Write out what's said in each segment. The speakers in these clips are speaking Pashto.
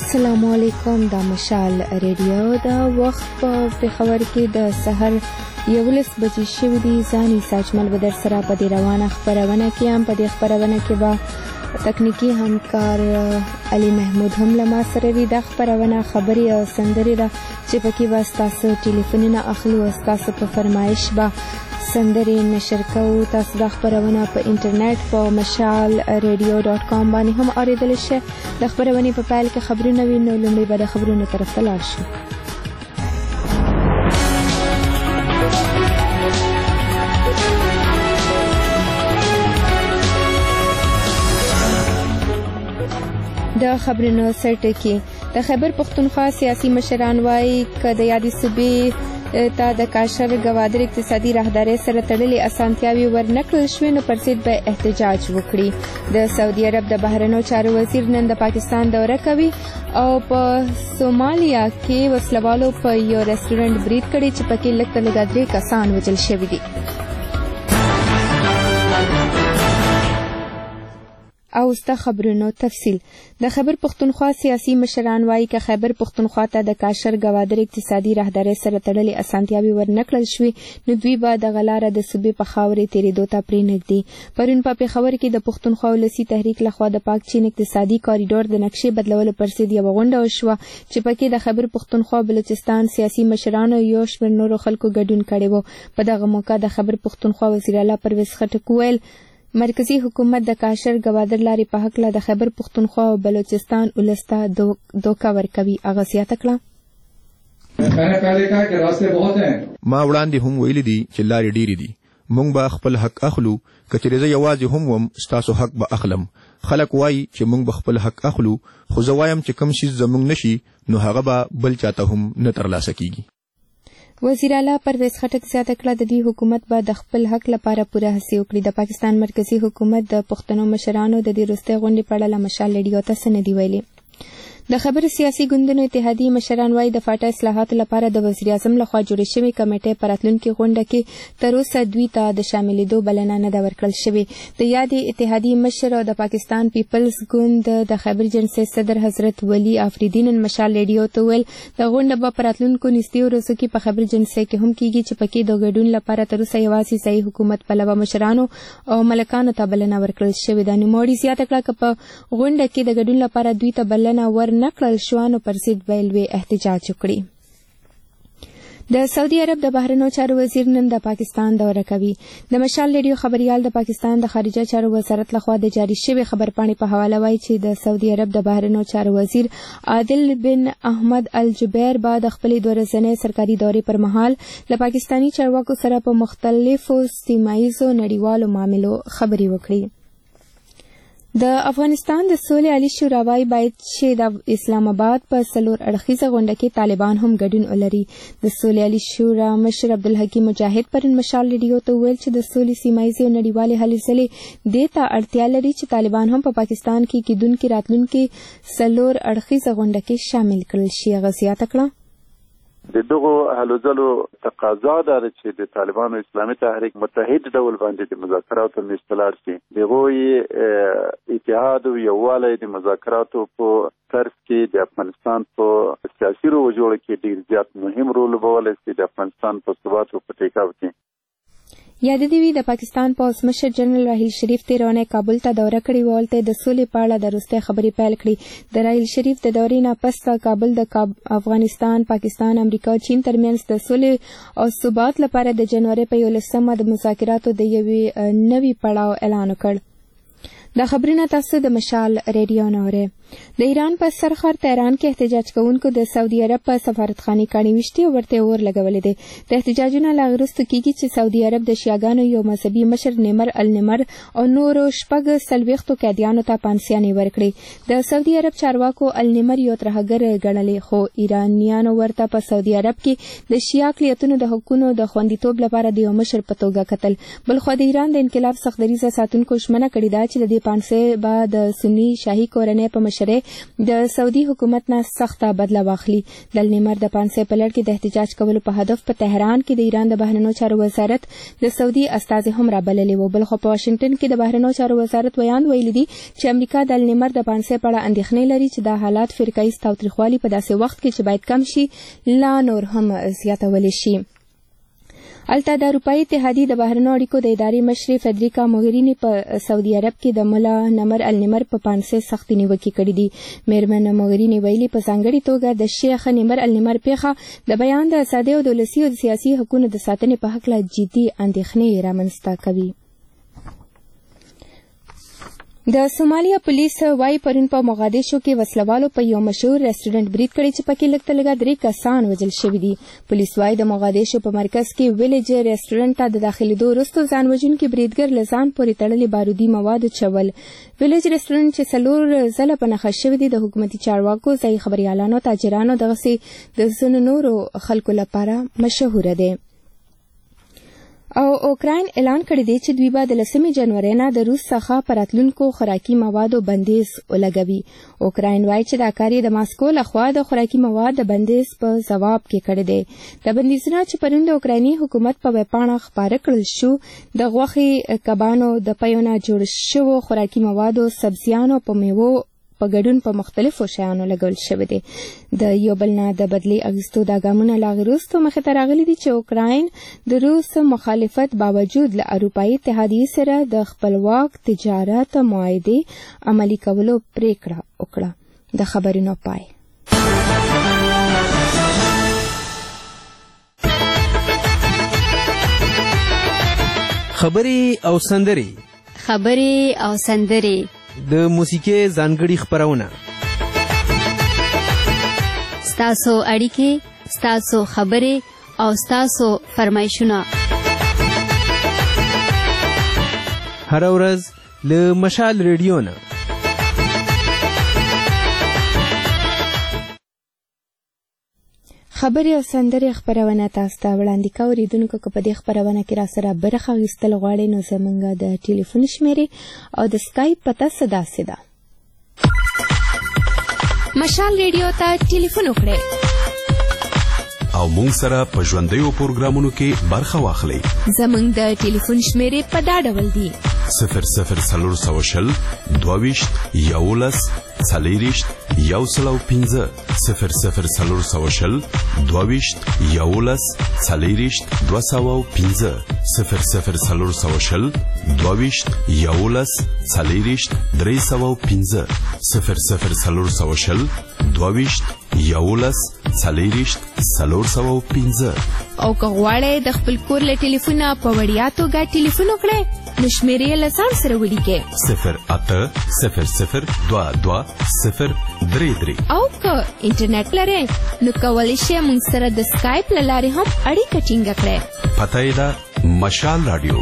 السلام علیکم. د مشال ریډیو د وخت په پېښور کې د سحر 11 بجې شوي دي. ځان ساجمل به در سره په دې روانه خپرونه کې هم په دې خپرونه کې به تکنیکی همکار علي محمود هم له ما سره وي. دا خپرونه خبرې او سندرې ده چې پکې به ستاسو ټلیفونونه اخلو او ستاسو په فرمایش به سندرې نشر کوو. تاسو دا خپرونه په انټرنیټ په mashalradio.com باندې هم اورېدلی شئ. د خپرونې په پیل کې خبرونه وي، نو لومړی به د خبرونو طرف ته لاړ شو. د خبرونو سرټکی د خیبر پختونخوا سیاسي مشران وایي که د یادې صوبې ته د کاشر ګوادر اقتصادي راهدارۍ سره تړلې اسانتیاوې ورنکړل شوې نو پر ضد به احتجاج وکړي. د سعودي عرب د بهرنیو چارو وزیر نن د پاکستان دوره کوي او په سومالیا کې وسلوالو په یو ریسټورانټ برید کړی چې پکې لږ تر لږه 3 کسان وژل شوي دي. او ستا خبرونو تفصیل. د خیبر پختونخوا سیاسي مشران وایي که خیبر پختونخوا ته د کاشر ګوادر اقتصادي راهدارۍ سره تړلې اسانتیاوې ورنکړل شوې نو دوی به دغه لاره د صوبې په خاورې تېرېدو ته پرېنږدي. پرون په پېښور کې د پختونخوا ولسي تحریک لخوا د پاک چین اقتصادي کاریډور د نقشې بدلولو پر ضد یوه غونډه وشوه چې پکې د خیبر پختونخوا بلوچستان سیاسي مشرانو یو شمېر نورو خلکو ګډون کړی و. په دغه موقع د خیبر پختونخوا وزیر اعلی پرویز خټک وویل مرکزی حکومت د کاشر ګوادر لارې په هکله د خیبر پختونخوا او بلوچستان ولس ته دوکه ورکوي. هغه زیاته کړه ما وړاندې هم ویلي دي چې لارې ډېرې دي، موږ به خپل حق اخلو. که چېرې زه یوازې هم وم ستاسو حق به اخلم. خلک وایي چې موږ به خپل حق اخلو، خو زه وایم چې کوم شی زموږ نشي نو هغه به بل چاته هم نه ترلاسه کیږي. وزیر اعلی پرویز خټک زیاته کړه د دې حکومت به د خپل حق لپاره پوره هڅې وکړي. د پاکستان مرکزی حکومت د پښتنو مشرانو د دې وروستۍ غونډې په اړه له مشال ریډیو ته څه نه دي ویلي. د خبر سیاسي ګوندونو اتحادیې مشران وایي د فاټا اصلاحاتو لپاره د وزیر اعظم لخوا جوړې شوې کمیټې په راتلونکې غونډه کې تر اوسه دوی ته د شاملېدو بلنه نه ده ورکړل شوې. د یادې اتحادیې مشر او د پاکستان پیپلز ګوند د خیبر جنسي صدر حضرت ولی آفریدي نن مشال ریډیو ته ویل د غونډه به په راتلونکو نږدې ورځو کې په خیبر جنسي کې هم کیږي چې پکې د ګډون لپاره تر اوسه یوازې ځایي حکومت پلوه مشرانو او ملکانو ته بلنه ورکړل شوې ده. نوموړي زیاته کړه که په غونډه کې د ګډون لپاره دوی ته بلنه ورنکړل شوه نو پر ضد به یې احتجاج وکړي. د سعودي عرب د بهرنیو چارو وزیر نن د پاکستان دوره کوي. د مشال ریډیو خبریال د پاکستان د خارجه چارو وزارت لخوا د جاری شوی خبرپاڼې په حواله وایي چې د سعودي عرب د بهرنیو چارو وزیر عادل بن احمد الجبیر به د خپلې 2 ورځنۍ سرکاري دورې پر مهال له پاکستاني چارواکو سره په مختلفو سیمایزو نړیوالو معاملو خبرې وکړي. د افغانستان د سولې عالی شورا وایي باید چې د اسلام آباد په 4 اړخیزه غونډه کې طالبان هم ګډون ولري. د سولې عالی شورا مشر عبدالحکیم مجاهد پرون مشال ریډیو ته وویل چې د سولې سیمایزې او نړیوالې هلې ځلې دې ته اړتیا لري چې طالبان هم په پاکستان کې کېدونکې راتلونکې 4 اړخیزه غونډه کې شامل کړل شي. هغه زیاته کړه د دغو هلو ځلو تقاضا ده چې د طالبانو اسلامي تحریک متحد ډول باندې د مذاکراتو مېز ته لاړ شي. د هغوی اتحاد او یووالی د مذاکراتو په طرز کې د افغانستان په سیاسي روجوړه کې ډېر زیات مهم رول لوبولی شي. د افغانستان په ثبات او په ټیکاو کې یاد دی وی د پاکستان پوز مشر جنرال راحیل شریف تیرونه کابل ته دوره کړې و. هلته د سولې په اړه د وروستۍ خبرې پیل کړې. د راحیل شریف د دورې نه پس کابل د افغانستان، پاکستان، امریکا او چین ترمنځ د سولې او ثبات لپاره د جنوري په 11مه د مذاکراتو د یوې نوي پړاو اعلان وکړ. دا خبرونه تاسو د مشال ریډیو نه اورئ. د ایران په سرخر تهران کې احتجاج کوونکو د سعودي عرب په سفارتخانې کاڼي ویشتې او ورته اور لګولې دي. د احتجاجونو لا وروسته کېږي چې سعودي عرب د شیعاګانو یو مذهبي مشر نمر النمر او نورو 4 قیدیانو ته پانسیانې ورکړې. د سعودي عرب چارواکو النمر یو ترهګر ګڼلې، خو ایرانیانو ورته په سعودي عرب کې د شیعه اقلیتونو د حقونو د خوندیتوب لپاره د یو مشر په توګه کتل. بلخو د ایران د انقلاب سختدریځه ساتونکو ژمنه کړې ده چې د دې پانسۍ به د سني شاهي کورنۍ په مشره د سعودي حکومت نه سخته بدله واخلي. د نیمر د 500 په لړ کې د احتجاج کولو په هدف په تهران کې د ایران د بهرنیو چارو وزارت د سعودي استازي هم رابللي وو. بلخو په واشنگټن کې د بهرنیو چارو وزارت ویاند ویلي دي چې امریکا د نیمر د 500 په اړه اندېښنې لري چې دا حالات فرقایي تاوتریخوالي په داسې وخت کې چې باید کم شي لا نور هم زیاتول شي. الته د اروپאי اتحادیې د بهرنیو اړیکو د ادارې مشرې فدریکا موګرینی په سعودي عرب کې د مولا نمر النمر په 500 سختي نیوکې کړې دي. میرمن موګرینی ویلي په ځانګړي توګه د شیخ نمر النمر پیښه د بیان د ازادۍ او د ولسي او سیاسي حقوقو د ساتنې په حق له جدي اندېښنې رامنځته کوي. د سومالیا پولیس وايي پرون په موغادیشو کې وسلوالو په یو مشهور ریسټورانټ برید کړی چې پکې لږ تر لږه 3 کسان وژل شوي دي. پولیس وايي د موغادیشو په مرکز کې ویلج ریسټورانټ ته د داخلېدو وروسته ځان وژونکي بریدګر له ځان پورې تړلي بارودي مواد چول. ویلج ریسټورانټ چې 4 ځله په نښه شوی دی د حکومتي چارواکو ځایي خبريالانو تاجرانو دغسې د ځینو نورو خلکو لپاره مشهوره دی. او اوکراین اعلان کړی دی چې دوی به د 10 جنوري نه د روس څخه پر راتلونکو خوراکي موادو بندیز ولګوي. اوکراین وایي چې دا کار یې د ماسکو لخوا د خوراکي مواد د بندیز په ځواب کې کړی دی. د بندیزونه چې پرون د اوکرایني حکومت په ویبپاڼه خپاره کړل شو د غوښې کبانو د پیونه جوړ شوو خوراکي موادو سبزیانو په میوو په ګډون په مختلفو شیانو لګول شوی دی. د یو بل نه د بدلی اغوستو دا ګامونه لا وروسته مخې ته راغلي دي چې اوکراین د روس مخالفت باوجود له اروپאי اتحادیې سره د خپلواک تجارت معاهدې عملي کولو پریکړه وکړه. د خبرونو پای. خبرې او سندرې د موسیقي ځانګړي خبرونه ستاسو اړیکې ستاسو خبرې او ستاسو فرمایشونه هر ورځ له مشال ریډیو نه. خبرې او سندرې خبرونه تاسو ته وړاندې کوو. اوریدونکو که په دې خبرونه کې راسره برخه اخیستل غواړئ نو زموږ د ټلیفون شمیرې او د سکایپ پته داسې ده. مشال ریډیو ته ټلیفون وکړئ او مونږ سره په ژوندیو پروګرامونو کې برخه واخلئ. زموږ د ټلیفون شمیرې په دا ډول دي: 00 22 11 40 105 00 22 11 40 205 00 22 11 40 305 00 22 11 40 305. او که غواړئ د خپل کور له ټلیفونه په وړیا توګه ټلیفون وکړئ نو شمیرې له ځان سره ولیکئ 0800 22 033. او که انټرنیټ لرئ نو کولی شئ موږ سره د سکایپ له لارې هم اړیکه ټینګه کړئ. پته یې ده مشال رادیو.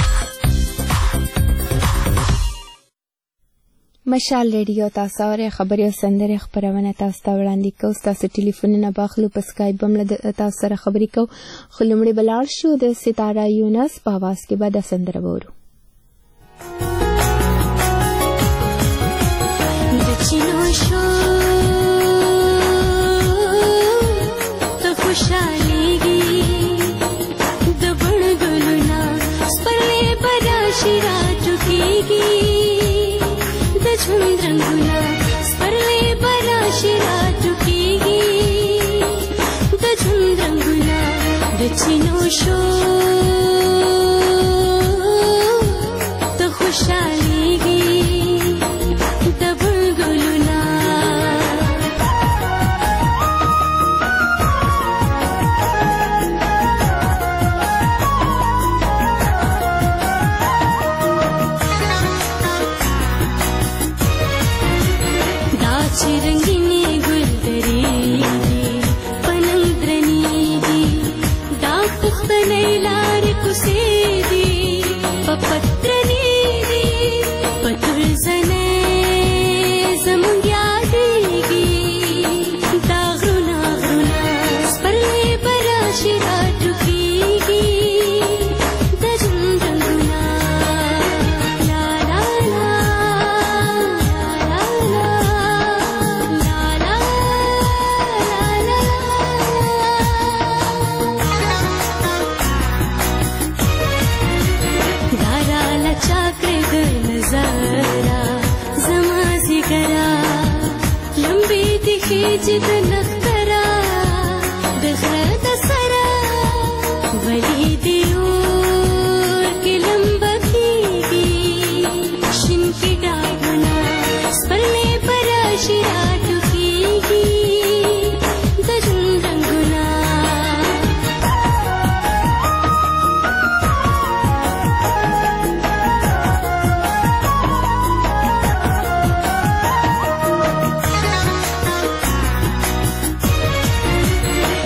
مشال ریډیو تاسو اورئ. خبرې او سندرې خبرونه تاسو ته وړاندې کوو. ستاسو ټلیفونونه باخلو په سکایپ هم له تاسو سره خبرې کوو. خو لومړی به لاړ شو د ستاره یونس په اواز کې به دا سندره واورو.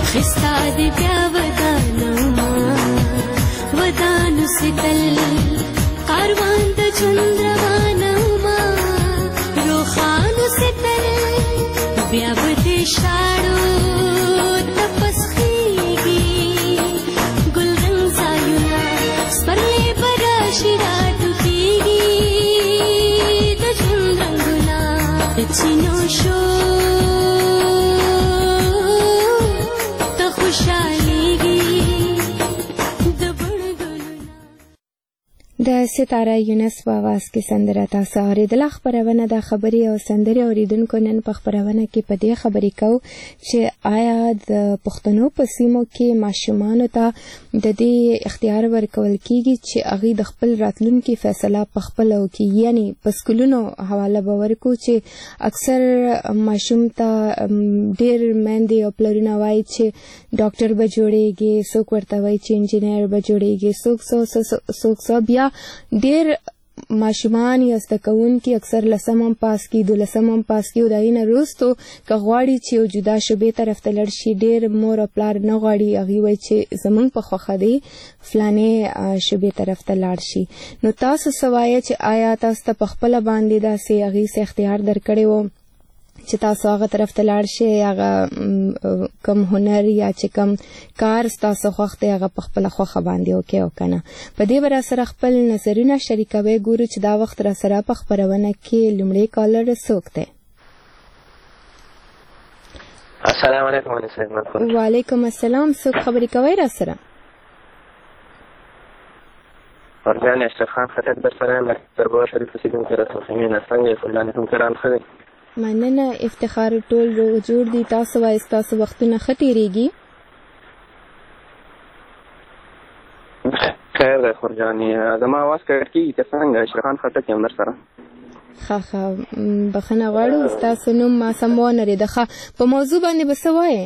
خستا دې بیا ودانوما ودانو ستل کاروان د ژوند روانوما روخانو ستل بیا ودې شاړو تپس خيږي ګل رنگ ځایونه سپرلې براشي راټوکېږي د ژوند رنګونه د چینو شو ته خوشحالېږي د بڼ ګلونه. د ستاره یونس په اواز کې سندره تاسو اورېدله. خپرونه د خبرې او سندرې اوریدونکو نن په خپرونه کې په دې خبرې کوو چې آیا د پښتنو په سیمو کې ماشومانو ته د دې اختیار ورکول کیږي چې هغوی د خپل راتلونکي فیصله په خپله وکړي، یعنې په سکولونو حواله به ورکړو چې اکثر ماشوم ته ډېر میندې او پلرونه وایي چې ډاکټر به جوړېږي، څوک ورته وایي چې انجینر به جوړېږي، څوک بیا ډېر ماشومان یا زده کوونکي اکثر 10م هم پاس کړي، 12م هم پاس کړي او د هغې نه وروستو که غواړي چې یو جدا شعبې طرف ته لاړ شي، ډېر مور او پلار نه غواړي، هغوی وایي چې زموږ په خوښه دی فلانې شعبې طرف ته لاړ شي. نو تاسو څه وایئ چې آیا تاسو ته په خپله باندې داسې هغې څه اختیار درکړی و چې تاسو هغه طرف ته لاړ شئ، هغه کم هنر یا چې کم کار ستاسو خوښ دی هغه په خپله خوښه باندې وکړئ او که نه؟ په دې به راسره خپل نظرونه شریکوئ. ګورو چې دا وخت راسره په خپرونه کې لومړی کالر څوک دی. السلام علیکم. وعلیکم السلام. څوک خبرې کوئ راسره؟ ورجان اشرف خان خطیب در سره یم، دربار شریف اوسېدونکی رسمخیمینه. څنګه یې فلانې هم کران ښه دی؟ مننه، افتخار ټول روغ جوړ دي. تاسو وایئ ستاسو وختونه ښه تېرېږي؟ خیر دی خورجانې. زما اواز کټ کېږي که څنګه؟ اشرف خان خټک یم در سره. ښه بخښنه غواړو، ستاسو نوم ما سم ونه اورېده. ښه، په موضوع باندې به څه وایې؟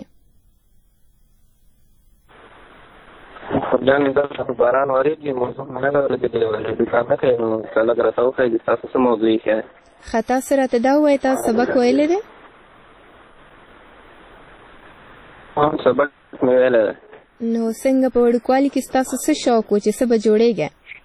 خورجانې دلته خو باران ورېږي، موضوع مې نه ده اورېدلې، دوکان نه کوې نو که لږ راته وښایي ستاسو څه موضوع ایښی دی؟ ښه، تاسو راته دا ووایئ تاسو سبق ویلی دی؟ سبق مې ویلی دی. نو څنګه په وړوکوالي کې ستاسو څه شوق و چې څه به جوړېږئ؟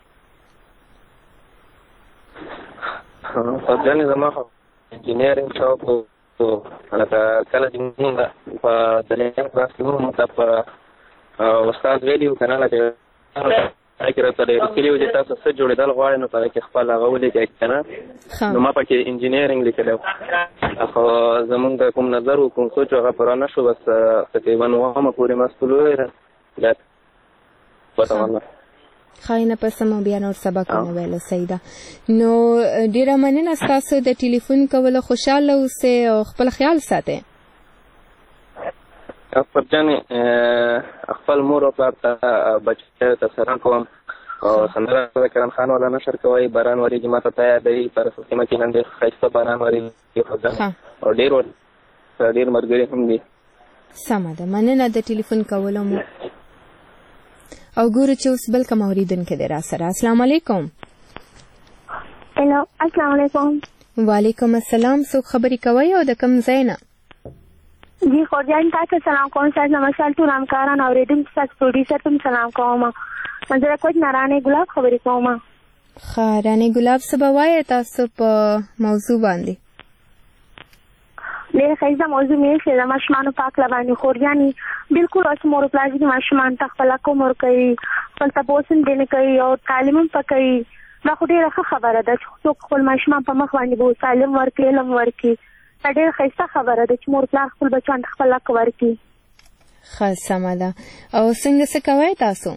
خورجانې زما خو انجینرینګ شوق و، لکه کله چې مونږ په درېیم کلاس کې وو موږ ته په استاد ویلي وو که نه، لکه هغې کې راته لیکلي وو چې تاسو څه جوړېدل غواړئ نو په هغې کې خپل هغه ولیکئ که نه. نو ما پکې انجینرینګ لیکلی و، خو زمونږ د کوم نظر و کوم سوچ هغه پوره نه شو. بس تقریبا 9مه پورې ما سکول وویله بیا پته والله خاینه په سمه بیا نور سبق ونه ویلو. صحیح ده. نو ډېره مننه ستاسو د ټلیفون کولو. خوشحاله اوسئ او خپل خیال ساتئ. خورجانې خپل مور او پلار ته بچیو ته سلام کوم او سندره د کرم خان والا نشر کوئ. باران ورېږي ما ته ته یادوي، په رسمخیمه کې نن ډېر ښایسته باران ورېږي خورجانې او ډېر ملګري هم دي. سمه ده، مننه د ټلیفون کولو مو. او ګورو چې اوس بل کوم اورېدونکی دی راسره. السلام علیکم. هلو، السلام علیکم. وعلیکم السلام. څوک خبرې کوئ او د کوم ځای نه؟ جی خورجان تاسو سلام کوم. تاسو نمسال ټول همکاران اورېدونکو تاسو پروډیوسر ته سلام کوم. زه د کوچ نارانې ګلاب خبرې کوم. ښه رانې ګلاب، څه به وایئ تاسو په موضوع باندې؟ ډېره ښایسته موضوع مې ایښې ده ماشومانو په هکله باندې. خورجانې بلکل اوس مور و پلار چې ماشومانو ته خپل حق ورکوي، خپل تپوس هم ترې نه کوي او تعلیم هم په کوي. دا خو ډېره ښه خبره ده چې څوک خپل ماشومان په مخ باندې به تعلیم ورکړي، علم ورکړي. دا ډېره ښایسته خبره ده چې مور پلار خپل بچیانو ته خپل حق ورکړي. ښه سمه ده. او څنګه څه کوئ تاسو؟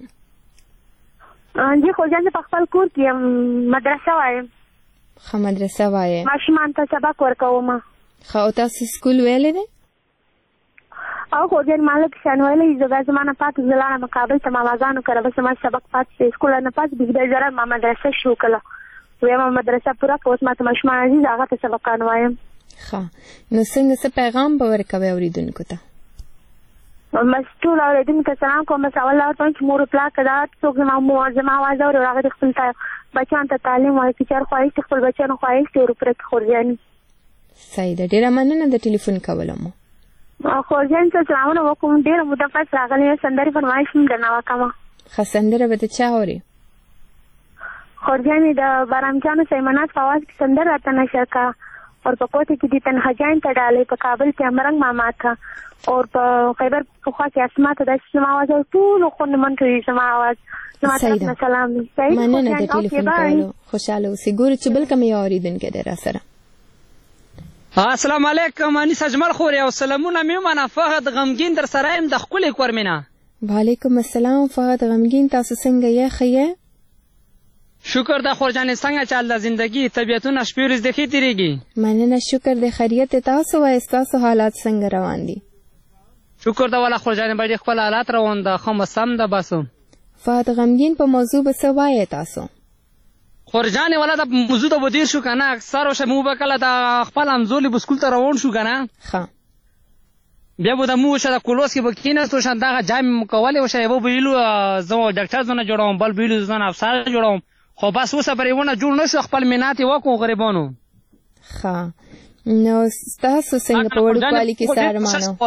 جی خورجان زه په خپل کور کې یم، مدرسه وایم. ښه مدرسه وایې؟ ماشومانو ته سبق ورکوم. ښه، او تاسو سکول ویلی دی؟ او خورجان ما لږ شیان ویلی زه بیا زما نه پاتې زه لاړم کابل ته ماماګانو کره، بس زما سبق پاتې شي. سکول نه پاتې بیا زه ما مدرسه شروع کړله، ویمه مدرسه پوره کړه، اوس ما ته ماشومان عزیز هغه ته سبقان وایم. ښه، نو څنګه څه پیغام به ورکوئ اورېدونکو ته؟ بس ټول اورېدونکو ته سلام کوم. بس اول دا ورته چې مور و پلار که دا څوک زما اواز اوري هغه د خپل بچیانو ته تعلیم ورکړي، چې هر خواهش د خپل بچیانو خواهش دې ورپوره کړي. خورجانې صحیح ده، ډېره مننه د ټلیفون کولو مو. خورجان ته سلامونه وکړم. ډېره موده پس راغلی یم. سندرې فرمایش هم درنه وکړم. ښه سندره به د چا اورې؟ خورجانې د بارامجانو سیمنات په آواز کې سندره راته نشر کا. اور په کوټه کې دي تنها جان ته ډالۍ، په کابل کې امرنګ ماما ته، اور په خیبر پخوا کې اسما ته داسې زما آواز او ټولو خوندمن کوي زما آواز. زما طرف نه سلام دی. مننه د ټلیفون کولو. خوشحاله اوسئ. ګورو چې بل کوم یو اورېدونکی دی را سره. السلام علیکم انیس اجمل خوري او سلامونه مې ومنه. فهد غمګین در سره یم د ښکلې کورمینه. وعلیکم السلام فهد غمګین، تاسو څنګه یې؟ ښه یې؟ شکر ده خورجانې، څنګه چل د زندګي طبیعتونه شپې ورځې د ښې تېرېږي؟ مننه شکر د خیریت. تاسو وایئ ستاسو حالات څنګه روان دي؟ شکر ده والا خورجانې باید خپل حالات روان ده ښه مسم ده بس. فهد غمګین په موضوع به څه وایئ تاسو؟ خورجانې والا د موضوع ته به دیر شو که نه، اکثر وشه موږ به کله د خپل همزولي به سکول ته روان شو که نه، بیا به د موږ وشه د کولوس کې به کېناستو شه دغه جامې مو کولې وشه. یو به ویلو زه ډاکټر ځونه جوړوم، بل به ویلو ځونه افسر جوړوم، خو بس اوسه پرې ونه جوړ نه شو. خپل مینات یې وکړو غریبانو. ښه نو ستاسو څنګه په وړوکوالي کې څه ارمان و؟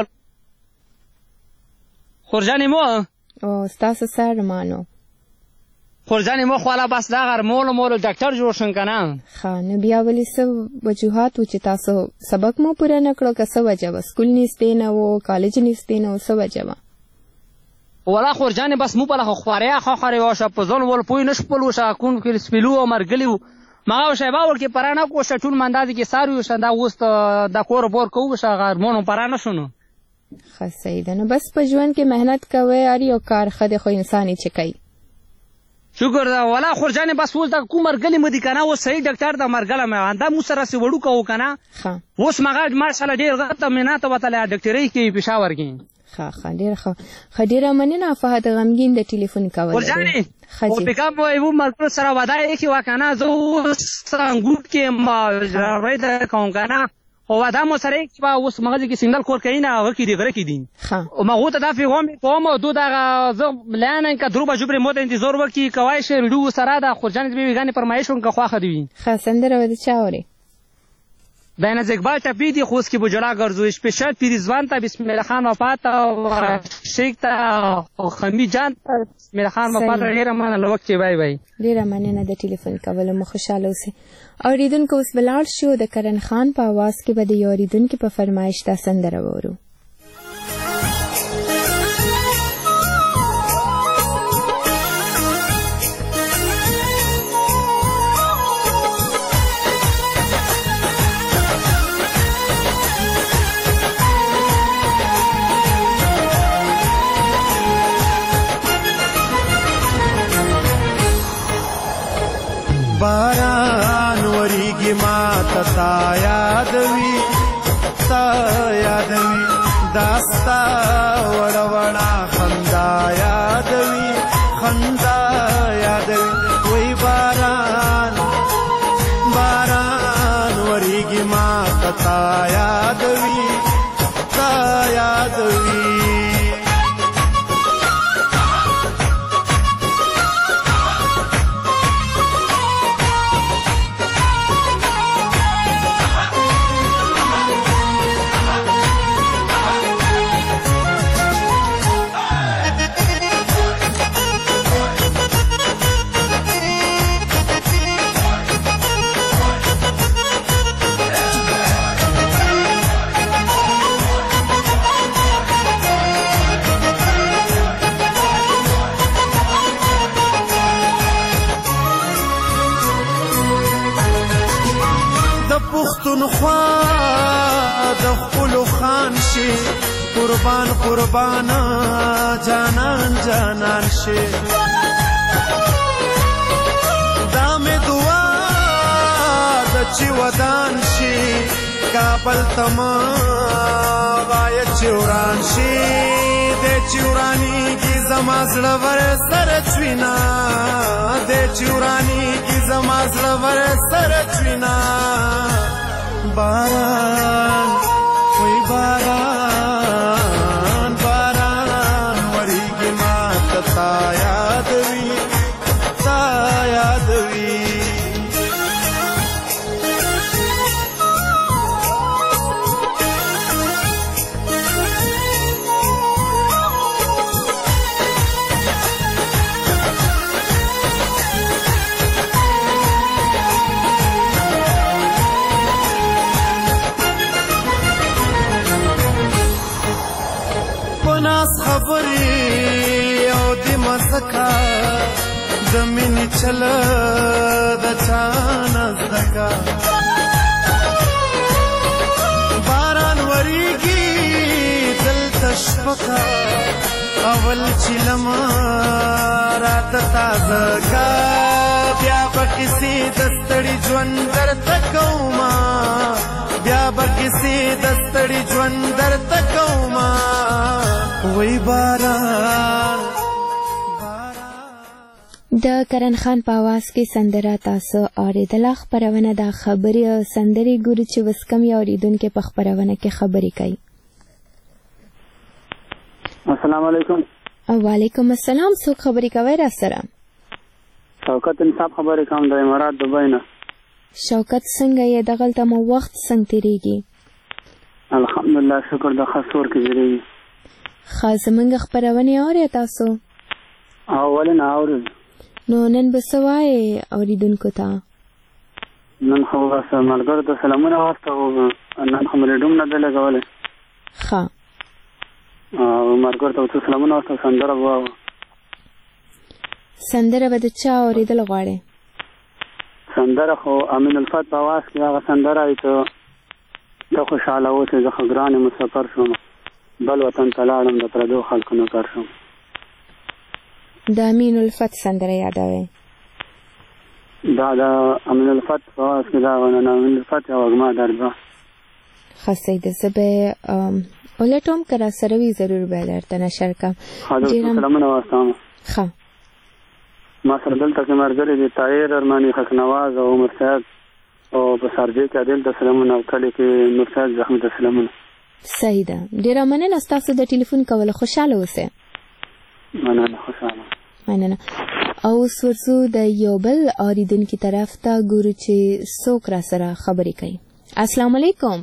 خورجانې مو ستاسو څه ارمان و؟ خورجانې مو خو والا بس دغه مولو ډاکټر جوړ شم که نه. ښه نو بیا ولې څه وجوهات و چې تاسو سبق مو پوره نه کړو که څه وجه وه؟ سکول نیستې نه و، کالج نیستې نه و، څه وجه وه؟ والا خورجانې بس مو په له خواریا خوارې وشه په ځان ول پوی نه شپل وشه کون کې سپیلو او مرګلي و مغه وشه با ور کې پرا نه کوشه ټول مندازي کې ساري وشه دا اوس د کور بور کو وشه غرمونو پرا نه شنو. ښه صحیح ده. نو بس په ژوند کې مهنت کوئ هر یو کار ښه دی خو انساني چې کوي. شکر ده والا خورجانې بس اوس د کوم مرګلي مې دي که نه اوس صحیح ډاکټر د مرګله مې دا مو سره سې وړوکه و که نه اوس مغه ماشاءالله ډېر غته میناته وتلی ډاکټرۍ کې پېښور کې. ښه ډېره ښه ډېره مننه فهد غمګین د ټلیفون کول. خورجانې او پیکاپ یو ملګرو سره وعده ایښې وه که نه زه اوس انګوټ کې راوړی ده کوم که نه خو وعده مو سره ایښې وه اوس مغه کې سنګل کور کوي نه هغه کې دي غره کې دي مغو ته دا پیغام یې کوم او دو دغه زه لاینه که درو بجو پرې مو ته انتظار وکړي کوای شي ریډیو سره د خورجانې د بیبیګانې فرمایش وم که خوښه دې وي. ښه سندره به د چا اورې؟ بین اقبال ټپی دی خو اوس کې بجلا ګرځو سپیشل پیرزوان ته بسم الله خان وفات او شیخ ته او خمی جان ته بسم الله خان وفات ډېره مننه وخت بای بای. ډېره مننه د ټلیفون کولو مو خوشحاله اوسئ. اورېدونکو اوس به لاړ شو د کرن خان په اواز کې به د یو اورېدونکي په فرمایش دا سندره واورو. باران وریږي ما ته تا یادوي داستا وړه وړه خندا یادوي وای باران وریږي ما ته تا یادوي پښتونخوا د خپلو خان شي قربان جانان شي دا مې دعا د چې ودان شي کابل تما باید چې وران شي د چې ورانېږي زما زړه ور سره چوینه باران وای باران وریږي ما ته تا یادوي چاناس خبرې او د مزکا د مینې چله د چاناس دکا باران وریږي دلته شپکا اول چې لمه راته تازه کا بیا به کیسې د ستړي ژوند درته کومه بیا به کیسې د ستړي ژوند درته کومه وای باران د کرن خان په आवाज کې سندره تاسو اوریدله. خبرونه د خبري سندري ګوري چې وسکم یا اوریدونکو په خبرونه کې خبري کوي. السلام علیکم. وعلیکم السلام. څوک خبري کوي را سره؟ شوکت انصاف خبري کوم د امارات دبی نه. شوکت څنګه یې دغلته مو وخت څنګه تیریږي؟ الحمدلله شکر د خاصور کې تیریږي. خاصمنګ خبرونه اوري تاسو؟ اولن اوري. نو نن به سوای اوریدونکو ته نن خو تاسو ملګرو ته سلامونه واستو نن هم ریډوم نه لګولې. ها ملګرو ته سلامونه واستو سندره وو. سندره به د چا اوریدل غواړي؟ سندره خو امین الفت په आवाज کې هغه سندره ایته د خوشاله و چې زه خګران مسافر شوم بل وطن ته لاړم د پردو خلکو نه کار شوم. د امین الفت سندره یادوي؟ دا د امین الفت په आवाज کې دا ونه امین الفت او اغما درځه خاصه د زبه ولټوم کرا سروي ضرور به درته نشر کا. سلامونه واستم. ښه ما سره دلته کې مرګري دي طاهر ارماني حق نواز او عمر صاحب او بسارجي کې عادل د سلامونه او کله کې نور صاحب زخمی د سلامونه. صحیح ده. ډیر مننه تاسو د ټلیفون کول. خوشاله اوسئ. مننه. خوشاله. مننه. او ورسو د یو بل اوریدونکو طرف ته ګورو چې څوک را سره خبرې کوي. السلام علیکم.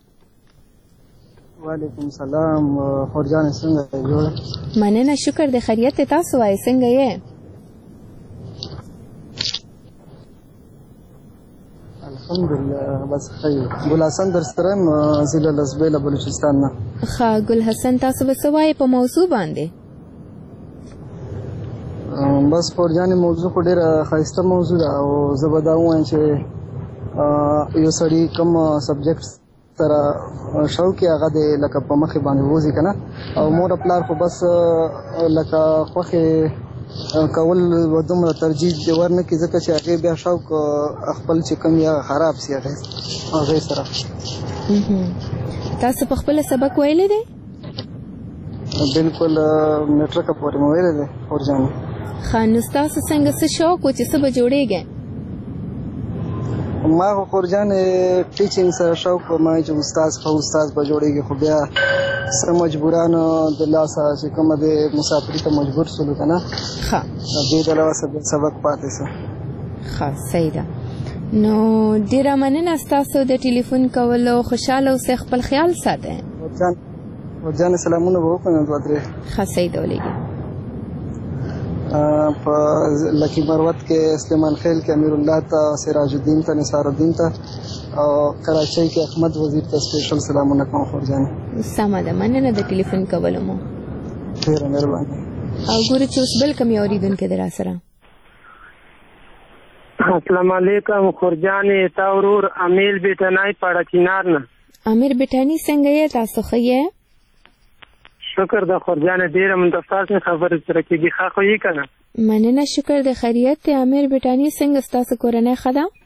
وعلیکم السلام. خورجان څنګه جوړ؟ مننه شکر د خیریت. تاسو وای څنګه یې؟ الحمدلله بس خیر. ګل حسن در سره ضلع لزبیل بلوچستان نه. ښه ګل حسن تاسو به سوای په موضوع باندې؟ بس خورجان موضوع خو ډیره خاصه موضوع ده او زه به دا وایم چې یو سړی کوم سبجیکټ سره شوق یې هغه د لکه په مخې باندې وځي کنه او مور پلار خو بس لکه خوخه کول ودومره ترجیح ورنه کې ځکه چې هغه بیا شوق خپل چې کوم یا خراب سي هغه سره. تاسو په خپل سبق ویلې دي؟ بالکل میټرک پورې مو ویلې دي خورجان. خان تاسو څنګه څه شوق و چې څه به جوړیږي؟ ما خورجان ټیچینګ سره شوق ما چې استاد به جوړیږي خو بیا سره مجبورانه د لاسه چې کوم د مسافرۍ ته مجبور شول کنه. ښه دې د لاسه سبق پاتې شو. ښه صحیح ده. نو ډیره مننه تاسو د ټلیفون کولو. خوشاله اوسئ. خپل خیال ساتئ. خورجان سلامونه به وکړم دوه درې. ښه صحیح ده ولېږه. په لکی مروت کې سلیمان خیل کې امیر الله ته سراج الدین ته نثار الدین ته او کراچۍ کې احمد وزیر ته سپیشل سلامونه کوم خورجان. سمه ده. مننه د ټلیفون کولو مو. ډیره مهرباني. او ګورو چې اوس بل کوم اوریدونکو در سره. السلام علیکم خورجان. تا ورور امیر بیٹنای پاړه چینار نه. امیر بیٹانی څنګه یې؟ تاسو ښه یې؟ شکر د خورجان ډیره منتفاس خبره سره کېږي. ښه خو یې کنه؟ مننه شکر د خیریت. امیر بیٹانی څنګه ستاسو کورنۍ ښه ده؟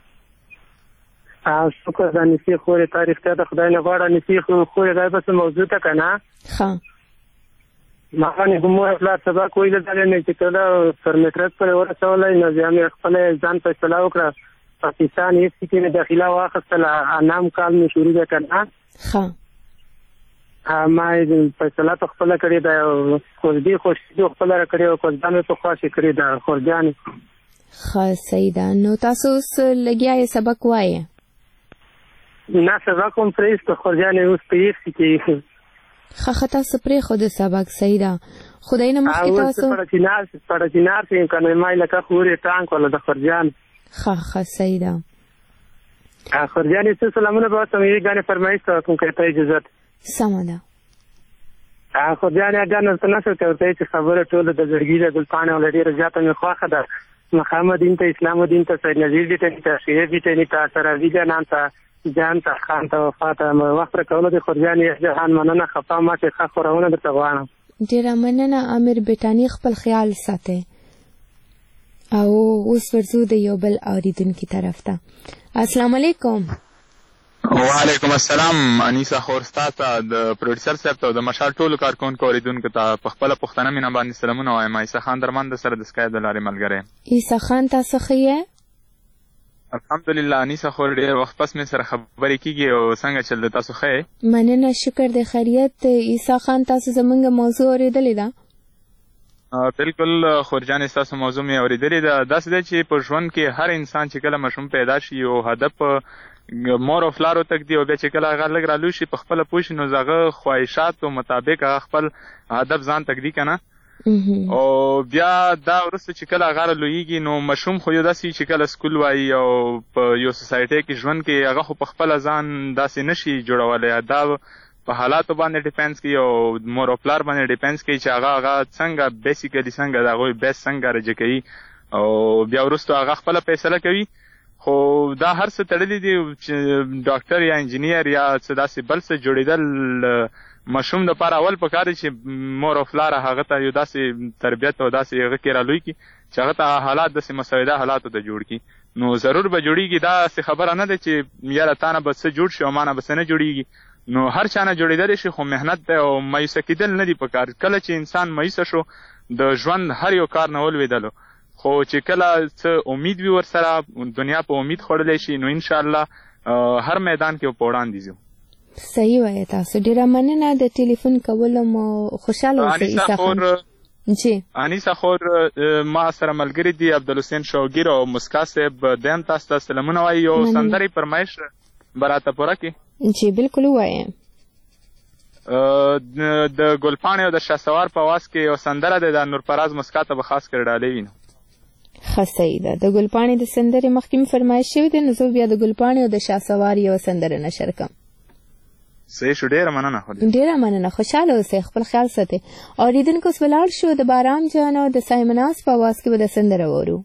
شکر د نسی خوري تاریخ ته د خدای نه غواړه نسی خوري دا بس موضوع ته کنه. ښه ما باندې کومه خلاص سبق ویل دا نه چې کله پر میټرک پر ورسولای نو ځامي خپل ځان په اصلاح وکړه. پاکستان یې چې نه داخله واخصله انام کال می شروع وکړه. ښه ما فیصله په خپل کړی دا خوشدي خپل کړی او کوم په خاصه کړی دا خورجان. ښه صحیح ده. نو تاسو اوس لګیاي سبق وایي؟ نه سبق هم پرېست خورجان اوس پېښ کی. ښه تاسو پرې خو د سبق صحیح ده. خدای نه مخکې تاسو پړچینار چې کنه ما لکه خوري ټانک ولا د خورجان. ښه صحیح ده. خورجان څه سلامونه به تاسو یې غانې فرمایش کوم کته اجازه. سمه ده. خو بیا نه نشو کولی چې خبره ټوله د زړګي د ګلپاڼې او ډېره زیاته مې خوښه ده. محمد دین ته، اسلام دین ته، سید نظیر ډیټني ته، شعیب ډیټني ته، سراوي جانان ته، جان ته، خان ته، وفا ته وخت راکولو د خورجانې جهان مننه. خفا ما چې ښه خورونه درته غواړم. ډېره مننه امیر بټاني، خپل خیال ساتئ. او اوس ورځو د یو بل اوریدونکي طرف ته. السلام علیکم. وعلیکم السلام. انیسه خور ستاسو د پروډوسر صاحب ته د مشال ټولو کارکونکو اوریدونکو ته په خپله پښتنه مینه باندې سلامونه وایم. عیسی خان درمان د سره د سکایپ د لارې ملګری. عیسی خان تاسو ښه یې؟ الحمدلله انیسه خور، ډېر وخت پس مې سره خبرې کېږي او څنګه چل د تاسو ښه یې؟ مننه، شکر دی، خیریت. عیسی خان تاسو زموږ موضوع اورېدلې ده؟ بالکل خورجان، ستاسو موضوع مې اورېدلې ده. داسې ده چې په ژوند کې هر انسان چې کله ماشوم پیدا شي او هدف مور او پلارو تک دی او بیا چې کله هغه لږ رالوی شي په خپله پوه شي نو د هغه خواهشاتو مطابق هغه خپل هدف ځان تک دی که نه. او بیا دا وروسته چې کله هغه رالویږي نو ماشوم خو یو داسې چې کله سکول وایي او په یو سوسایټۍ کې ژوند کې هغه خو په خپله ځان داسې نشي جوړولی. دا په حالاتو باندې ډیپینډز کوي او مور او پلار باندې ډیپینډز کوي چې هغه څنګه بیسیکلی څنګه د هغوی بیس څنګه رجه کوي او بیا وروسته هغه خپله فیصله کوي. خو دا هر څه تړلی دي چې ډاکټر یا انجینیر یا څه داسې بل څه جوړېدل ماشوم دپاره اول پکار دی چې مور او پلار هغه ته یو داسې تربیت او داسې هغه کې رالوی کړي چې هغه ته حالات داسې مساعده حالاتو ته جوړ کړي. نو ضرور به جوړېږي. داسې خبره نه ده چې یاره تا نه به څه جوړ شي او ما نه به څه نه جوړېږي. نو هر چا نه جوړېدلی شي خو محنت دی او مایوسه کېدل نه دي پکار. کله چې انسان مایوسه شو د ژوند هر یو کار نه ولوېدلو، خو چې کله څه امید وي ورسره، دنیا په امید خوړلی شي، نو انشاءالله هر میدان کې په وړاندې ځو. صحیح وایي تاسو. ډېره مننه د ټلیفون کولو مو خوشحاله اوسئ. عیسی خان جی. انیسه خور ما سره ملګري دي عبدالحسین شوګیر او مسکا صاحب دیم تاسو ته سلامونه وایي. یو سندرې فرمایش براته پوره کړي. جی بالکل ووایم. د ګلپاڼې او د شهسوار په اواز کې یو سندره ده، د نورفراز مسکا ته به خاص کر ډالۍ وي. ښه صحیح ده. د ګلپاڼې د سندرې مخکې مې فرمایش شوی دی، نو زه بیا د ګلپاڼې او د شهسوار یوه سندره نشر کړم. صحیح شو. ډېره مننه. ډېره مننه. خوشحاله اوسئ، خپل خیال ساتئ. اورېدونکو اوس ولاړ شو د باران جان او د سایمناز په اواز کې به د سندره واورو.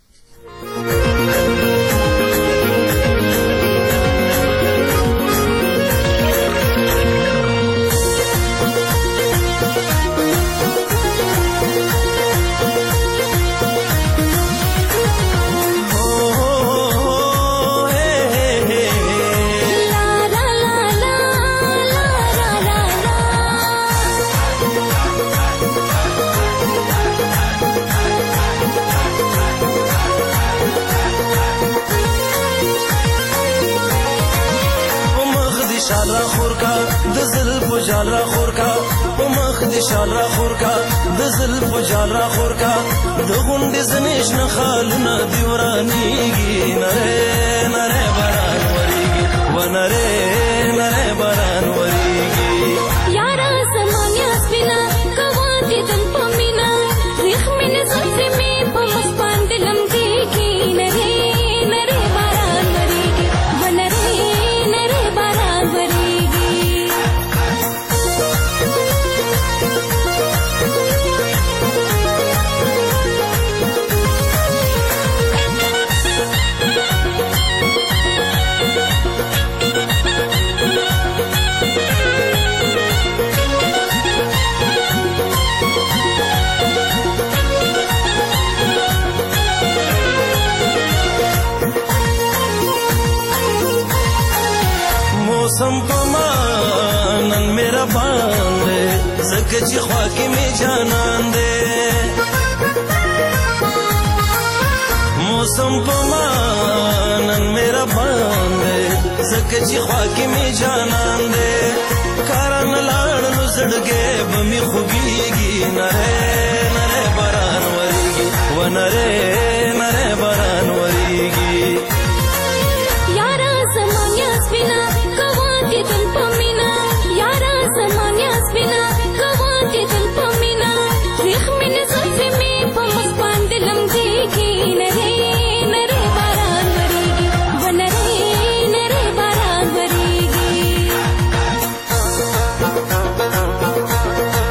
جال را خور کا په مخ دې شال را خور کا د زلفو جال را خور کا د غونډې زنیش نه خالونه دی ورانیږي. نره نره باران وریږي و نره نره باران وریږي. یارا زمانیا سپینا کوان دې دم پمینا ریخ مینه زلفې مې په مخ باندې لمدېږي. نره نره باران وریږي و نره نره باران وریږي. موسم پمانن میرا باندې زکه چې خوا کې می جانان دې. موسم پمانن میرا باندې زکه چې خوا کې می جانان دې. کارن لاړ نو زړګې بمي خوږيږي. نره نره باران وریږي و نره نره باران وریږي. یارا زمانیا سپینا کوان دې دل پمینا. یارا زمانیا سپینا کوان دې دل پمینا ریخ مینه زلفې مې په مخ باندې لمدېږي. نره نره باران وریږي و نره نره باران وریږي.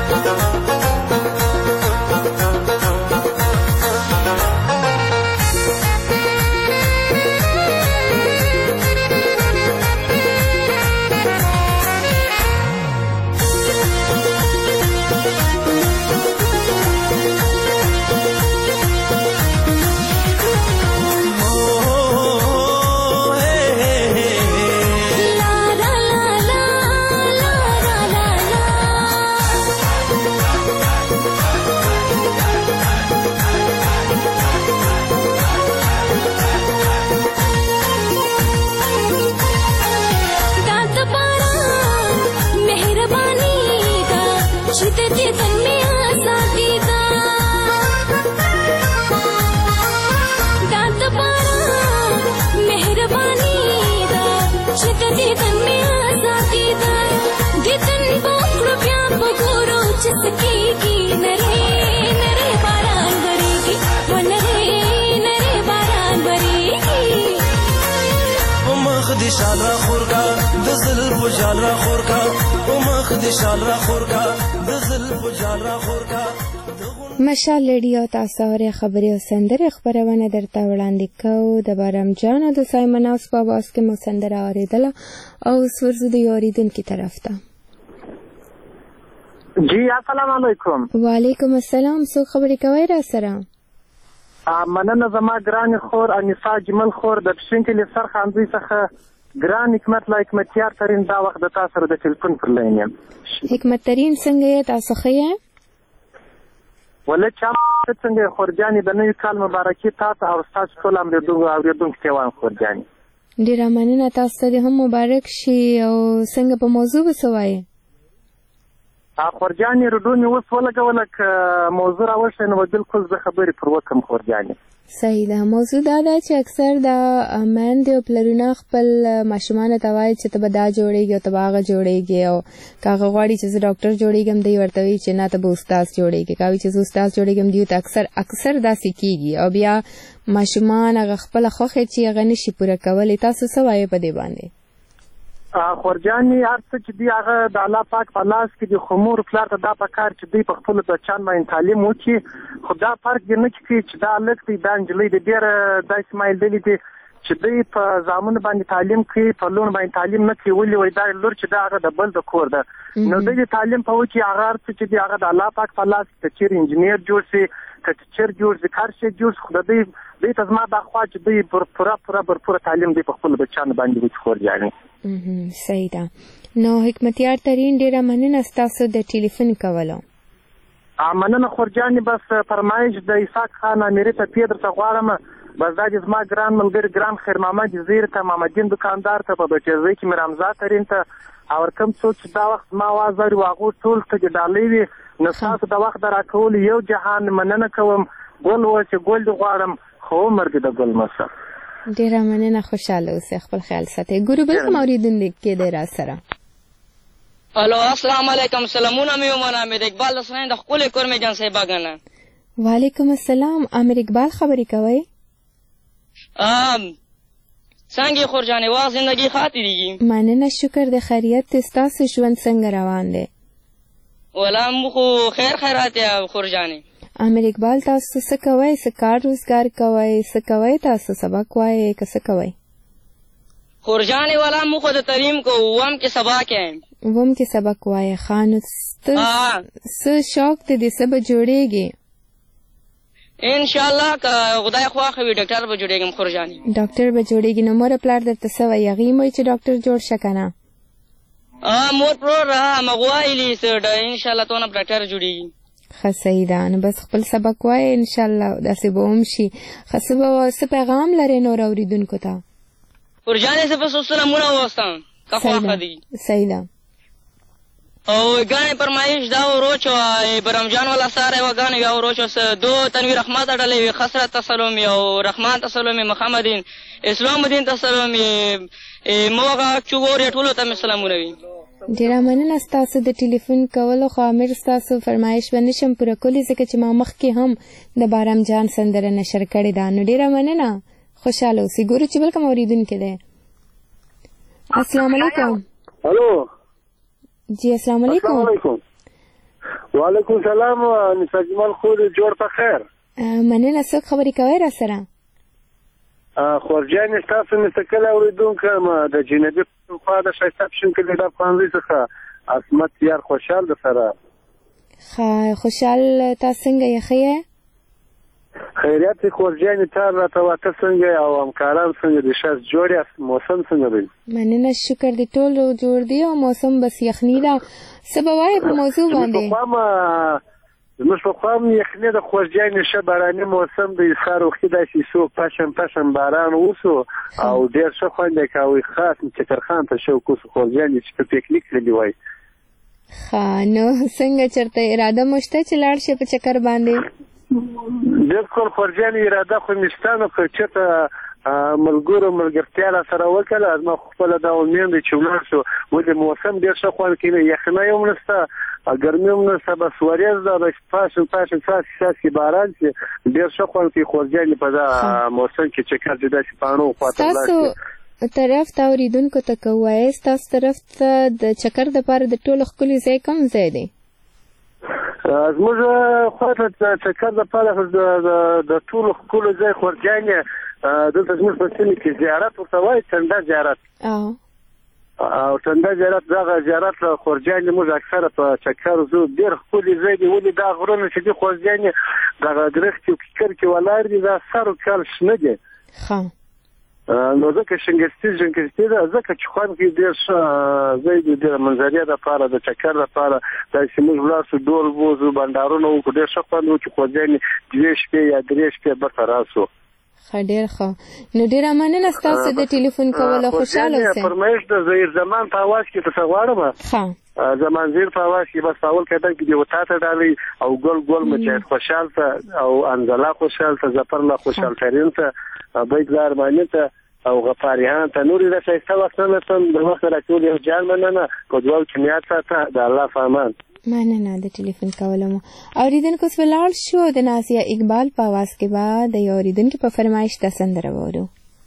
نری نری باران وریږي و نری نری باران وریږي مخ دې شال را خورکا د زلفو جال را خورکا مخ دې شال را خورکا د زلفو جال را خورکا مشال ریډیو تاسو اورئ خبرې او سندرې خبرونه درته وړاندې کوو د بارام جان او د سایمن اوس په आवाज کې مو سندره اورېدله او اوس ورځو د اوریدونکي طرف ته جی السلام علیکم وعلیکم السلام څوک خبرې کوئ را سره مننه زما ګران خور انیسا جمل خور د پښین کلي سرخاندوی څخه ګران حکمت لا حکمتیار ترین دا وخت د تاسو سره د ټلیفون پر لاین یم حکمت ترین څنګه یې تاسو ښه یې ولې چا څنګه خورجانې د نوي کال مبارکي تاسو او ستاسو ټول اورېدونکو ته وایم خورجانې ډېره مننه تاسو ته هم مبارک شي او څنګه په موضوع به څه وایې خورجانې رډو مې اوس ولګوله که موضوع راوښتی نو به بلکل زه خبرې پر وکړم خورجانې صحیح ده موضوع دا ده چې اکثر د میندې او پلرونه خپل ماشومانو ته وایي چې ته به دا جوړېږي او ته به هغه جوړېږي او که هغه غواړي چې زه ډاکټر جوړېږم دی ورته وایي چې نه ته به استاد جوړېږي که وایي چې زه استاد جوړېږم دوی ته اکثر داسې کېږي او بیا ماشومان هغه خپله خوښه چې هغه نشي پوره کولی تاسو څه وایې په دې باندې خورجانې هر څه چې دی هغه د الله پاک په لاس کې دي خو مور پلار ته دا پکار چې دوی په خپلو بچیانو باندې تعلیم وکړي خو دا فرق دې نه کوي چې دا هلک دی دا نجلۍ دی ډېره داسې ما لیدلي دي چې دوی په زامنو باندې تعلیم کوي په لور باندې تعلیم نه کوي ولې وایي دا لور چې دا هغه د بل د کور ده نو دوی د تعلیم په وکړي هغه هر څه چې دی هغه د الله پاک په لاس کې که چېرې انجینر جوړ شي که ټیچر جوړ شي هر شی جوړ شي خو د دوی ته زما دا خوا چې دوی پوره تعلیم دوی په خپلو بچیانو باندې وکړي خورجانې صحیح ده نو حکمتیار ترین ډېره مننه ستاسو د ټلیفون کولو مننه خورجانې بس فرمایش د اسحاق خان امیري ته پې درته غواړم بس دا چې زما ګران ملګري ګران خیر محمد جزیر ته محمدین دکاندار ته په بچیزۍ کې مې رمزا ترین ته او کوم څوک چې دا وخت ما اواز اوري هغو ټول ته چې ډالۍ وي نو ستاسو د وخت د راکولو یو جهان مننه کوم ګل اوسې ګل دې غواړم خو عمر دې د ګل مصر ډېره مننه خوشحاله اوسئ خپل خیال ساتئ ګورو بل کوم اورېدونکی دی را سره الو السلام علیکم سلامونه مې ومنه امیر اقبال حسین د ښکلې کور مې جان صاحبه ګڼه وعلیکم السلام امیر اقبال خبرې کوئ څنګه خورجانې وا زندگی ښه تېرېږي مننه شکر د خیریت دی ستاسو ژوند څنګه روان دی ولا مو خو خیر خیرات یا خورجانې امیر اقبال تاسو څه کوئ څه کار روزګار کوئ څه کوئ تاسو سبق وایئ که څه کوئ خورجانې والا مو خو د تعلیم کو اووم کې سبق یم اووم کې سبق وایئ ښه نو څه شوق دی د څه به جوړېږي انشاءالله که خدای خواښه وي ډاکټر به جوړېږم خورجانې ډاکټر به جوړېږي نو مور پلار درته څه وایي هغې هم وایي چې ډاکټر جوړ شه که نه مور پلور هغه وایلي انشاءالله تو نه ډاکټر جوړېږي ښه صحیح ده نو بس خپل سبق وایئ انشاءالله داسې به هم شي ښه څه پیغام لرئ نور اورېدونکو ته خورجانې زه بس اوس سلامونه وواستم که خواښه دي صحیح ده او ګانې فرمایش دا وروچو برمجان والا ساره و ګانې یا وروچو دو تنویر رحمت ډلې وي خسرت تسلم او رحمان تسلم محمدین اسلام الدین تسلم موغه چوغور ټولو ته سلامونه وي ډېره مننه ستاسو د ټلیفون کولو خو امیر ستاسو فرمایش به نشم پوره کولی ځکه چې ما مخکې هم د بارام جان سندره نشر کړې ده نو ډېره مننه خوشحاله اوسئ ګورو چې بل کوم اورېدونکی دی السلام علیکم الو جی السلام علیکم وعلیکم السلام نسا جمال خور جوړ په خیر مننه څوک خبرې کوئ را سره خورجانې ستاسو مې څه کله اورېدونکی یم د جنوبي خوا د ښایسته پښین کلي د افغانۍ څخه عصمت یار خوشحال د سره ښه خوشحال تاسو څنګه یې ښه یې خیریت دی خورجانې تا راته واته څنګه او همکاران څنګه دي ښه جوړ یاست موسم څنګه دی مننه شکر دی ټول جوړ دی او موسم بس یخني ده څه به وایې په موضوع باندې زموږ په خوا هم یخني د خورجانې ښه باراني موسم دی ښه روغتي داسې څوک پشم باران وسو او ډېر ښه خوند یې کوي خاص چکرخان ته شوق وسو خورجانې چې په پیکنیک تللي وای ښه نو څنګه چېرته اراده مو شته چې لاړ شئ په چکر باندې بالکل خورجانې اراده خو مې شته نو که چېرته ملګرو ملګرتیا را سره وکړه ما خپله دا امید دی چې ولاړ شو ولې موسم ډېر ښه خوند کوي یخنۍ هم نشته ګرمي هم نشته بس وریځ ده بس پاشن څاڅکي باران چې ډېر ښه خوند کوي خورجانې په دا موسم کې چکر چې داسې پاڼو خواته ولاړ شي طرف ته اورېدونکو ته که ووایې ستاسو طرف ته د چکر دپاره د ټولو ښکلي ځای کوم ځای دی؟ زموږ خواته چکر دپاره د ټولو ښکلو ځای خورجانې دلته زموږ په سیمه کې زیارت ورته وایي ټنډه زیارت او ټنډه زیارت دغه زیارت له خورجانې موږ اکثره په چکر ځو ډېر ښکلي ځای دی ولې دا غرونه چې دي خورجانې دغه درختې او کیکر کې ولاړ دي دا سر و کال شنه دي نو ځکه شنګستي ده ځکه چې خوند کوي ډېر ښه ځای دی د منظرې دپاره د چکر دپاره داسې موږ ولاړ شو ډول بوځو بنډارونه وکړو ډېر ښه خوند و چې خورجانې 2 شپې یا 3 شپې بېرته راسو ډېر ښه نو ډېره مننه ستاسو د ټلیفون کولو خوشحاله اوسئ فرمایش د زهیر زمان په اواز کې څه غواړم زمان زیر په اواز کې بس اول کتل کې دیو تاته ډالۍ او ګل مجاهد خوشحال ته او انزلا خوشحال ته ظفر الله خوشحال ترین ته بیدلار مانی ته او غفاریان ته نورې د ښایسته وخت نه لتم د وخت راټول یو جان مننه په دوال کې میاد ساته د الله په امان مننه د ټلیفون کولو مو اوریدونکو څه ولاړ شو د نازیه اقبال په اواز کې بعد د یو اوریدونکو په فرمایش د سندره وورو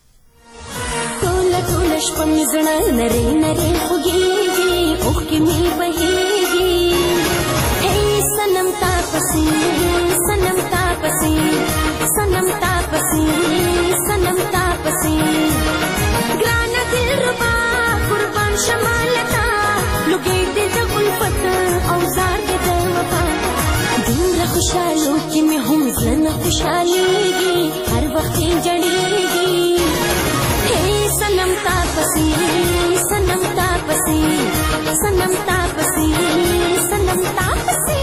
ټول شپه مې زړه نری نری خوږېږي اوښکې مې بهېږي هی صنم تا پسې صنم تا پسې صنم تا پسې صنم تا پسې ګرانه دلربا قربان شمالتا لوګي دې د الفت او زار دې د وفا دومره خوشحالو کې مې هم زړه خوشحالېږي هر وخت یې جړېږي صنم تا پسې صنم تا پسې صنم تا پسې صنم تا پسې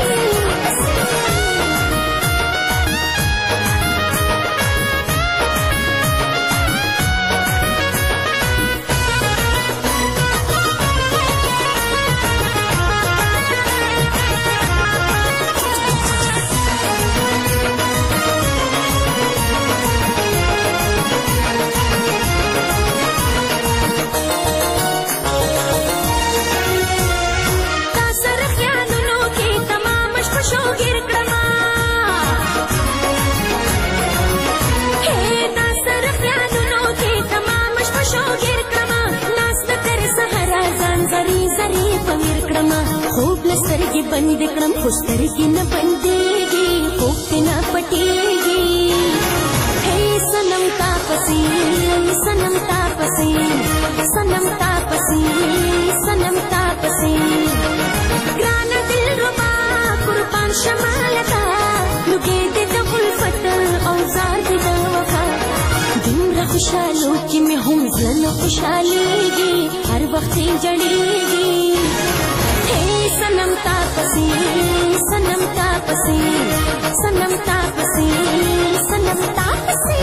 سترګې بند کړم خو سترګې نه بندېږي خوب دې نه پټېږي هی صنم تا پسې صنم تا پسې صنم تا پسې صنم تا پسې ګرانه دلربا قربان شمالتا لوګي دې د الفت او زار دې د وفا دومره خوشحالو کې مې هم زړه خوشحالېږي هر وخت یې جړېږي صنم تا پسې صنم تا پسې صنم تا پسې صنم تا پسې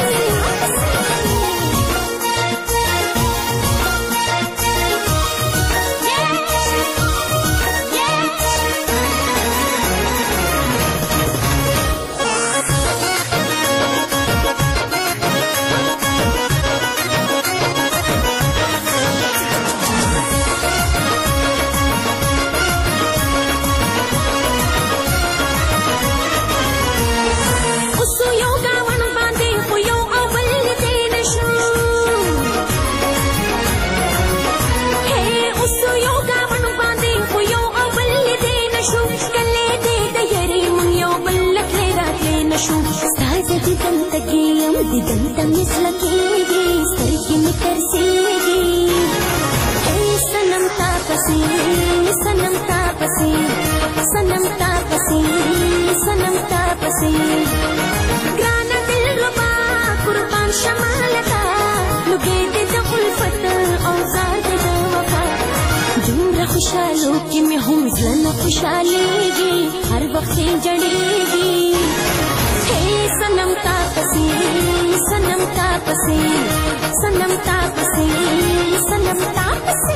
دلته مې زړه کېږي سترګې مې ترسېږي هی صنم تا پسې صنم تا پسې صنم تا پسې صنم تا پسې ګرانه دلربا قربان شمالتا لوګي دې د الفت او زار دې د وفا دومره خوشحالو کې مې هم زړه خوشحالېږي هر وخت یې جړېږي صنم تا پسې صنم تا پسې صنم تا پسې صنم تا پسې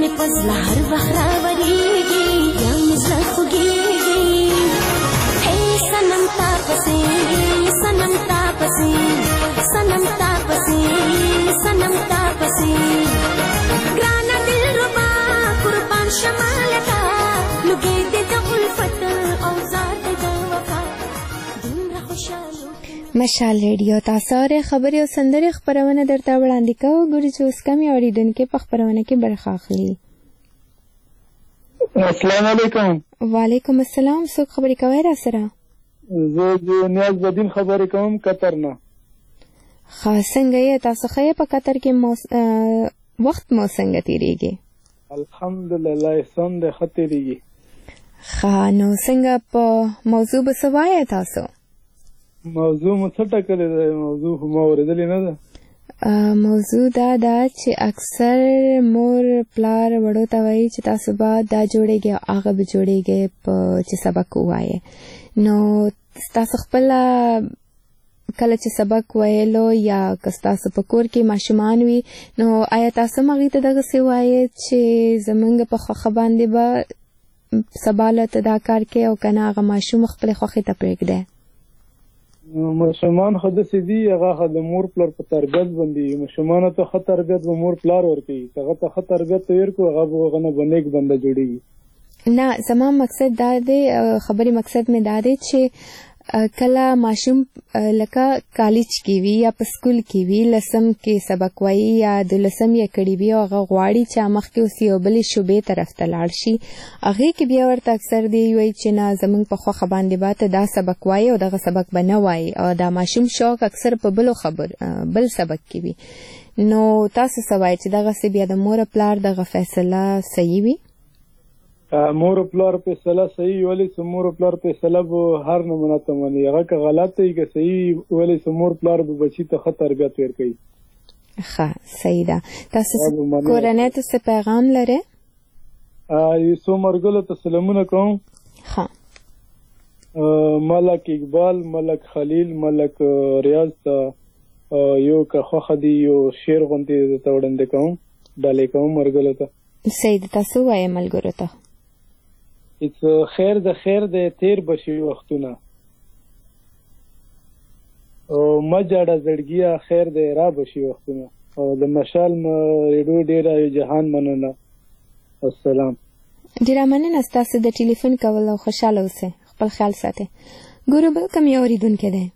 پزله هر وخت راوریږي یا مې زړه خوږیږي هی صنم تا پسې صنم تا پسې صنم تا پسې صنم تا پسې ګرانه دلربا قربان شمالتا لږې دې د الفت او زار دې د وفا دومره خوشحالو مشال ریډیو تاسو ر خبري او سندري خبرونه درته وړاندې کوو ګوري چې اوس کمی اوریدونکو په خبرونه کې برخه اخلي. السلام علیکم. وعلیکم السلام. څوک خبرې کوي را سره؟ زه نیاز بدین خبرې کوم قطر نه. څنګه یې تاسو خې په قطر کې وخت مو څنګه تیریږي؟ الحمدلله احسان دې ختیریږي. نو څنګه په موضوع بسوایه تاسو؟ موضوع مو څه ټکلې ده؟ موضوع ما اورېدلې نه ده. موضوع دا ده چې اکثر مور پلار وړو ته وایي چې تاسو به دا جوړېږي او هغه به جوړېږي په چې سبق ووایې. نو تاسو خپله کله چې سبق ویلو یا که ستاسو په کور کې ماشومان وي نو آیا تاسو هم هغوی ته دغسې وایې چې زموږ په خوښه باندې به سبا له ته دا کار کوي او که نه هغه ماشوم خپلې خوښې ته پرېږدی؟ ماشومان خو داسې دي هغه د مور پلار په تربیت باندې ماشومانو ته ښه تربیت به مور پلار ورکوي که هغه ته ښه تربیت ورکړو هغه به هغه نه به نیک بنده جوړېږي. نه زما مقصد دا دی خبرې مقصد مې دا دی چې کله ماشوم لکه کالج کې وي یا په سکول کې وي لسم کې سبق وایي یا 12 یې کړي وي او هغه غواړي چې مخکې اوس یو بلې شعبې طرف ته لاړ شي هغې کې بیا ورته اکثر دی وایي چې نه زموږ په خوښه باندې به ته دا سبق وایي او دغه سبق به نه وایي او دا ماشوم شوق اکثر په بل سبق کې وي. نو تاسو څه وایئ چې دغسې بیا د مور پلار دغه فیصله صحیح وي؟ مور پلار فیصله صحیح ولی چې مور پلار فیصله به هر نمونه ته مني هغه که غلط دی که صحیح ولی چې مور پلار به بچي ته ښه تربیت ورکوي. ښه صحیح ده. تاسو کورنۍ ته څه پیغام لرئ؟ یو څو ملګرو ته سلامونه کوم. ښه ملک اقبال ملک خلیل ملک ریاض ته یو که خوښه دي یو شعر غوندې درته وړاندې کوم ډالۍ کوم ملګرو ته. صحیح ده. تاسو وایئ ملګرو ته. خیر د خیر د تیر بشي وختونه او مجاړه زړګیا خیر د را بشي وختونه او د مشال ریډیو ډیره جهان مننه. السلام. ډیره مننه ستاسو د ټلیفون کول او خوشاله اوسئ. خپل خیال ساتئ. ګورو بل کوم یو اورېدونکی دی.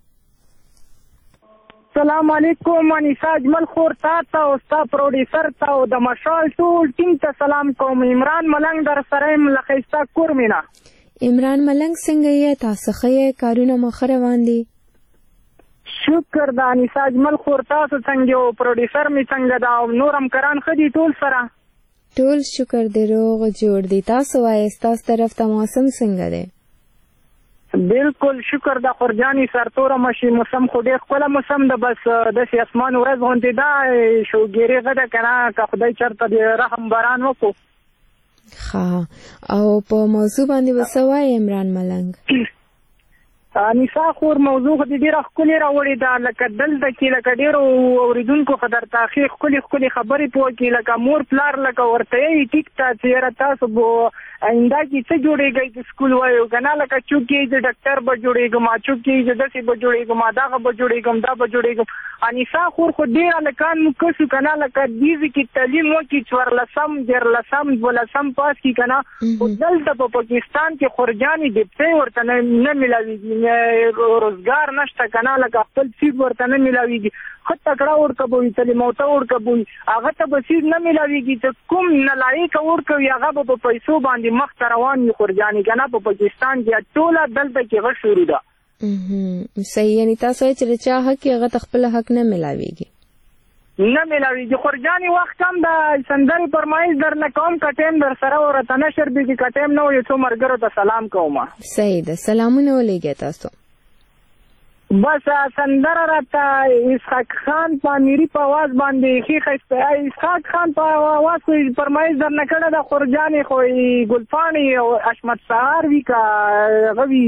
السلام علیکم. انیسا اجمل خور تا او ستا پروډیوسر ته او د مشال ټول ټیم ته سلام کوم. عمران ملنګ در سره یم له ښایسته کور مینا. عمران ملنګ څنګه یې؟ تاسو ښه یې؟ کارونه مو ښه روان دي؟ شکر د انیسا اجمل خور تاسو څنګه او پروډیوسر می څنګه دا او نور همکاران ښه دي ټول سره؟ ټول شکر دی روغ جوړ دي. تاسو وایئ ستاسو طرف ته موسم څنګه دی؟ بالکل شکر د خورجاني سرتوره مشي موسم خو ډېر ښکلی موسم ده بس داسې اسمان ورځ غوندې ده شوګیرې غده که نه که خدای چېرته د رحم باران وکړو. ښه او په موضوع باندې به څه وایې عمران ملنګ؟ نسا خور موضوع خو دې ډېره ښکلې راوړې ده لکه دلته کې لکه ډېرو اورېدونکو خو درته ښې ښکلې ښکلې خبرې پوه کړي لکه مور پلار لکه ورته یې ټیک ته چې یاره تاسو به آینده کې څه جوړېږئ د سکول وایو که نه لکه چوک کې د ډاکټر به جوړېږم چوک کې د داسې به جوړېږم دغه به جوړېږم دا به جوړېږم. انیسا خور خو ډېر هلکان مو کسو که نه لکه دیزې کې تعلیم وکړي 14 14 12 پاس کړي که نه خو دلته په پاکستان کې خورجانې ډپټۍ ورته نه میلاوېږي روزګار نشته که نه لکه خپل سیټ ورته نه میلاوېږي ښه تکړه ورکوي تعلیم اوته ورکوي هغه ته به سیټ نه میلاوېږي چې کوم نالایقه ورکوي هغه به په پیسو باندې مخ ته روان وي خورجانې که نه په پاکستان کې ټوله دلته کې غږ شروع ده. صحیح یعنې تاسو وایئ چې د چا حق یې هغه ته خپل حق نه میلاوېږي نه میلاوېږي. خورجانې وخت هم د سندرې فرمایش درنه کوم که ټایم در سره ورته نه شربېږي که ټایم نه و یو څو ملګرو ته سلام کوم. صحیح ده. سلامونه ولېږئ تاسو. بس سندره راته اسحاق خان په امیري په اواز باندې ښې ښایسته اسحاق خان په اواز خو فرمایش درنه کړې ده خورجانې خو ګلپاڼې او حشمت سهار وي که هغه وي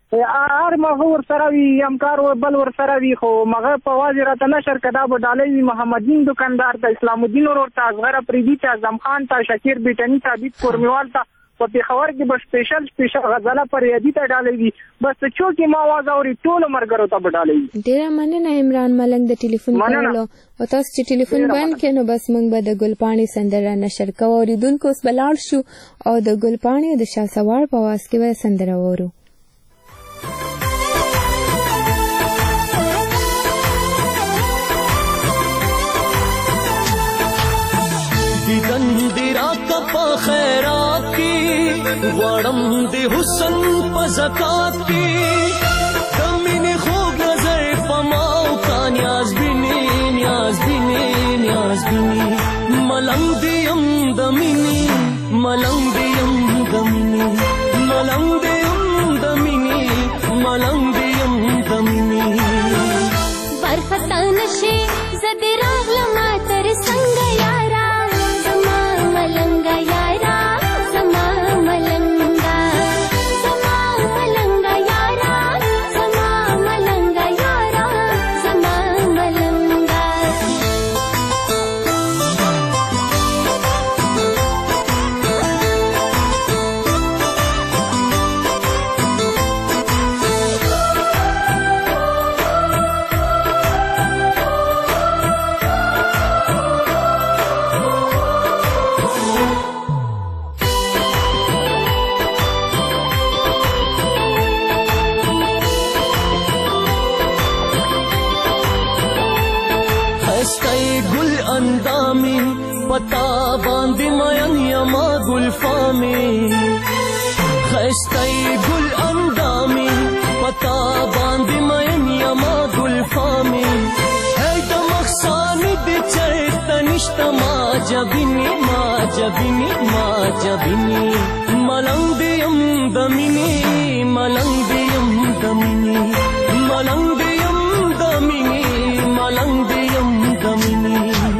هر مغه ور سره وي همکار بل ور سره وي خو مغه په واځ راته نشر کدا به ډالۍ محمدین دکاندار ته اسلام الدین ورور ته اصغر پریدي ته اعظم خان ته شکیر بیٹنی ته عبید کورمیوال ته په پیښور کې به سپیشل غزله پر یادی ته ډالۍ وي بس چوکي ما आवाज اوري ټول مرګرو ته به ډالۍ. ډیره مننه عمران ملنګ د ټلیفون کولو او تاسو چې ټلیفون باندې کینو بس موږ به د ګلپاڼې سندره نشر کوو اوریدونکو اوس بلاړ شو او د ګلپاڼې د شاسوار په आवाज کې به سندره وورو. دیدن دی راکا پا خیرات کی غوارم دی حسن پا زکات کی دمین خوب نظر پماو کا نیاز بینی ملنگ دیم دمینی ملنگ دیم دمینی ملنگ دیم دمینی ملنگ دیم دمینی برخطا نشی زدی راغلما تر سنگ یارا زما ملنگا یارا زما ملنگا زما ملنگا یارا زما ملنگا یارا زما ملنگا پتا باندې مین یما ګلفامي خستای ګل اندامي پتا باندې مین یما ګلفامي هي د مخسان دې چرته نشته ما جبینی ملنګ دیم دمینی ملنګ دیم دمینی ملنګ دیم دمینی ملنګ دیم دمینی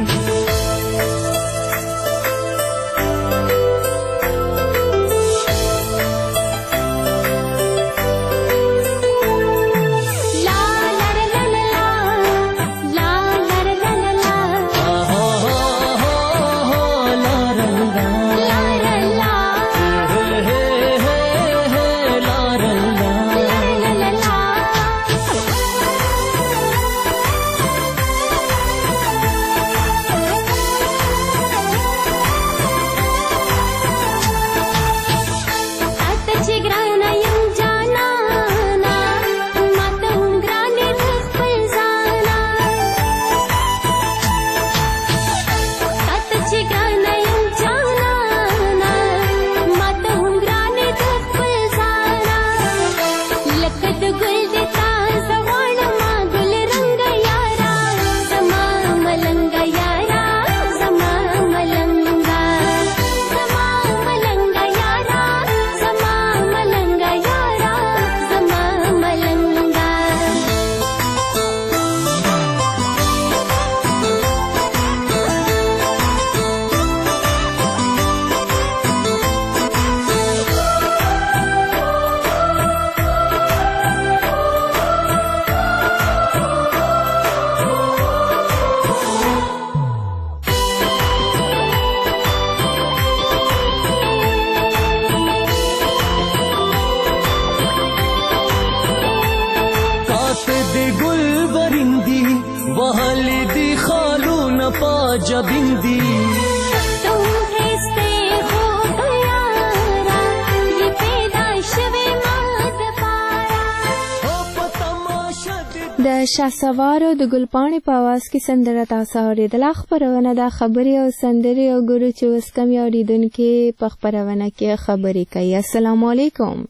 د شاسوار او د ګلپاڼې په आवाज کې سندره تاسو اوریدله. خبرونه د خبري او سندري او ګورو چې اوس کم اوریدونکو په خبرونه کې خبري کوي. السلام علیکم.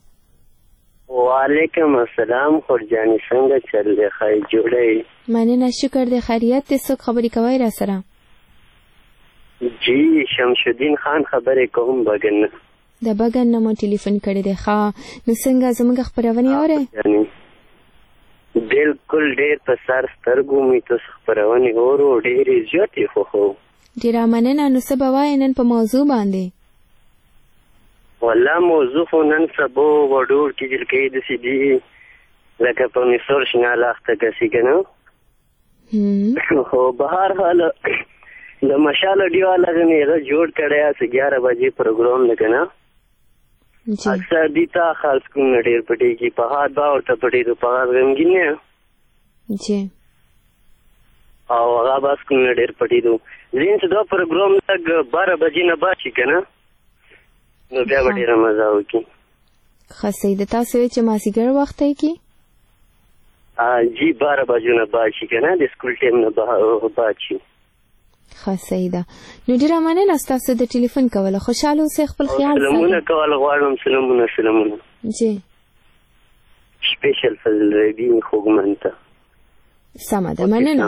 وعلیکم السلام. خورجانی څنګه چل دی؟ خای جوړی؟ مننه، شکر دی. خیریت دې؟ څوک خبري کوي را سره؟ جی شمشدین خان خبرې کوم بګن. د بګن نمو ټلیفون کړی دی. ښه، نو څنګه زموږ خبرونه اوري؟ بالکل ډېر په سر سترګو مې تاسو خبرونه اورو، ډېرې زیاتې خوښو. ډېره مننه. نو څه به وایې نن په موضوع باندې؟ والله موضوع خو نن سبا وډور کې جلکې داسې دي لکه په میسور شنه لاخته کسی که نه خو به هر حال د مشال اډیو والا مې هغه جوړ کړی 11 بجې پروګرام دی که نه اکثر دي تا خاص کوم ډېر پټېږي په هات به ورته پټېدو په هات غمګین نه او هغه بس کوم ډېر پټېدو ځین چې دا پروګرام لږ 12 بجې نه بعد شي که نه نو بیا به ډېره مزه وکړي ښه صحیح ده تاسو وایئ چې مازدیګر وخت دی کې جی 12 بجو نه بعد شي که نه د سکول ټایم نه بعد شي ښه صحیح ده نو ډېره مننه ستاسو د ټلیفون کوله خوشحاله اوسئ خپل خیال سلامونه کول غواړم سلامونه جی سپیشل فضل ربی خوږمن ته سمه ده مننه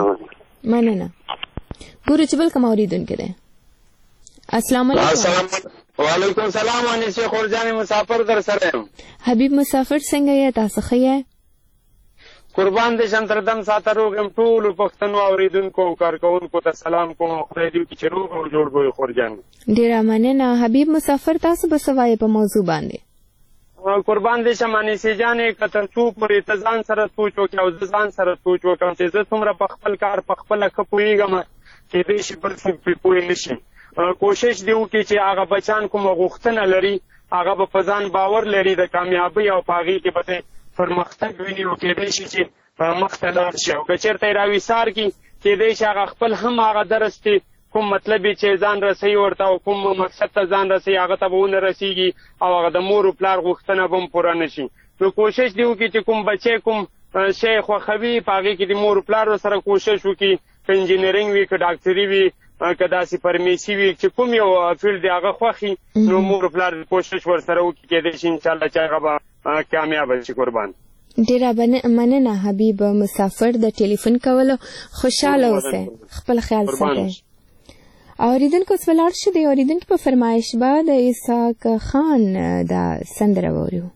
ګورو چې بل کوم اورېدونکی دی السلام علیکم وعلیکم السلام انیس خورجان مسافر در سره حبیب مسافر څنګه یې تاسو ښه یې قربان دې شم تر دم ساته روغ یم ټولو پښتنو اورېدونکو او کارکوونکو ته سلام کوم خدای دې وکړي چې روغ او جوړ وي خورجان ډېره مننه حبیب مسافر تاسو به څه وایئ په موضوع باندې قربان دې شم انیسې جانې که تر څو پورې ته ځان سره سوچ وکړې او زه ځان سره سوچ وکړم چې زه څومره په خپل کار په خپله ښه پوهېږم کېدای شي بل څوک پرې پوه نه شي کوشش دې وکړي چې هغه بچیان کومه غوښتنه لري هغه به په ځان باور لري د کامیابۍ او په هغې کې به پرمختګ ویني او کېدای شي چې مخته لاړ شي او که چېرته یې راویسار کړي کېدای شي هغه خپل هم هغه درس کې کوم مطلب یې چې ځان رسوي ورته او کوم مقصد ته ځان رسوي هغه ته به ونه رسېږي او هغه د مور و پلار غوښتنه به هم پوره نه شي نو کوشش دې وکړي چې کوم بچی کوم شی خوښوي په هغې کې د مور و پلارو سره کوشش وکړي که انجینرینګ وي که ډاکټري وي که داسې فرمیسي وي چې کوم یو فیلډ د هغه خوښي نو مور و پلار کوشش ورسره وکړي کېدای شي انشاءالله چې هغه به کامیابه شي قربان ډېره مننه حبیب مسافر د ټلیفون کولو خوشحاله اوسئ خپل خیال ساتئ اورېدونکو اوس ولاړ شو د اورېدونکي په فرمایش به د اسحاق خان دا سندره واورو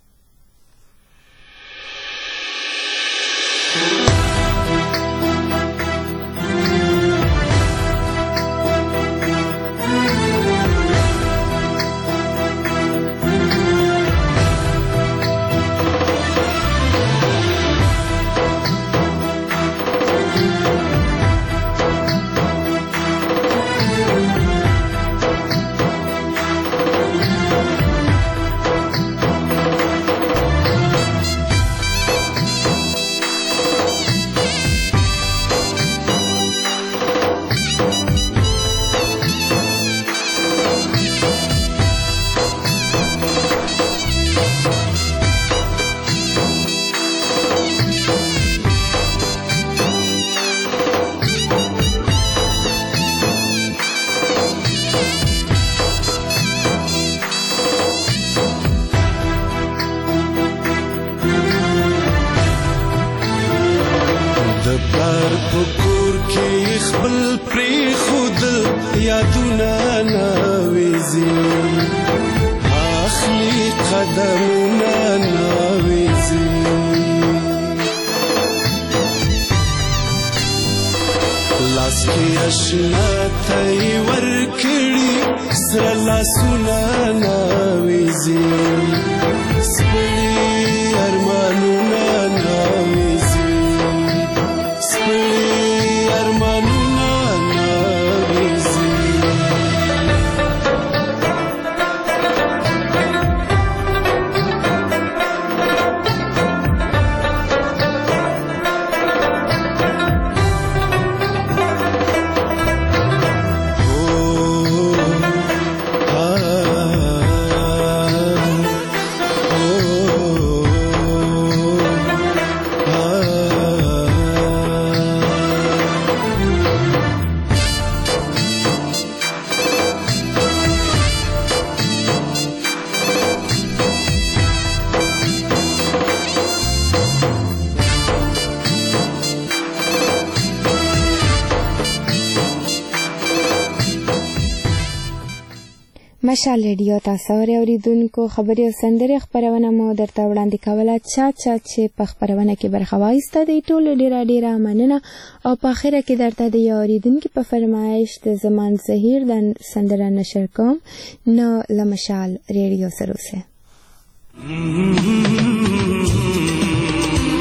مشال ریډیو تاسو اوریدونکو خبري او سندري خبرونه مو درته وړاندې کوله چا چې په خبرونه کې برخه واخیسته دی ټول ډیره مننه او په اخره کې درته د اوریدونکو په فرمایش د زمان زهیر د سندره نشر کوم نو لمشال ریډیو سره اوسه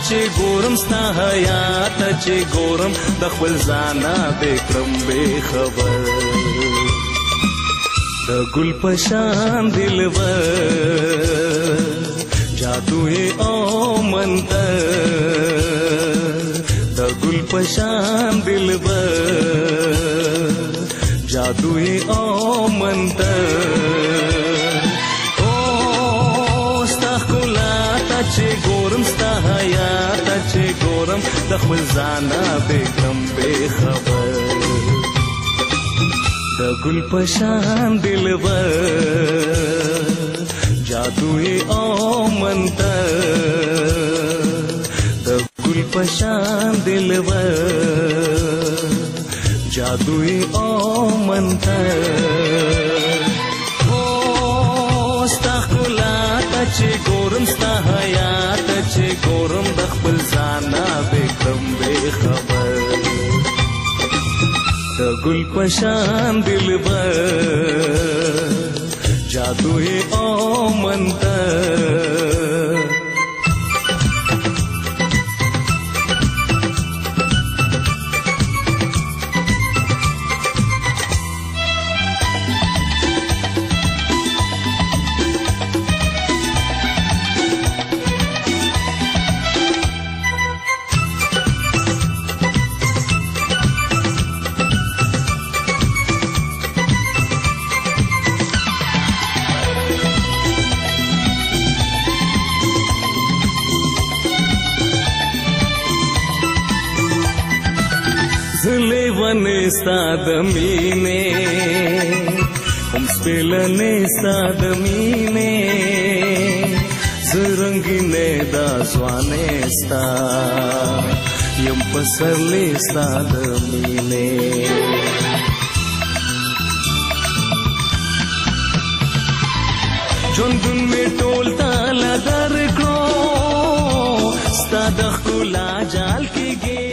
چې ګورم ستا حیات چې ګورم د خپل ځانه بکرم بے خبر د ګل پشان دلبر جادو او منتر د ګل پشان دلبر جادو او منتر چې ګورم ستا حیات چې ګورم د خپل ځانه بکرم بے خبر د ګل پشان دلبر جادو او منتر د ګل پشان دلبر جادو او منتر چې ګورم ستا حیات چې ګورم د خپل ځانه بکرم بے خبر د ګل پشان دلبر جادو او منتر ستا د مینې هم سپېلنې ستا د مینې زه رنګینې دا ځوانې ستا یم پسرلې ستا د مینې ژوندون مې ټول تاله درکړو ستا د ښکلا جال کې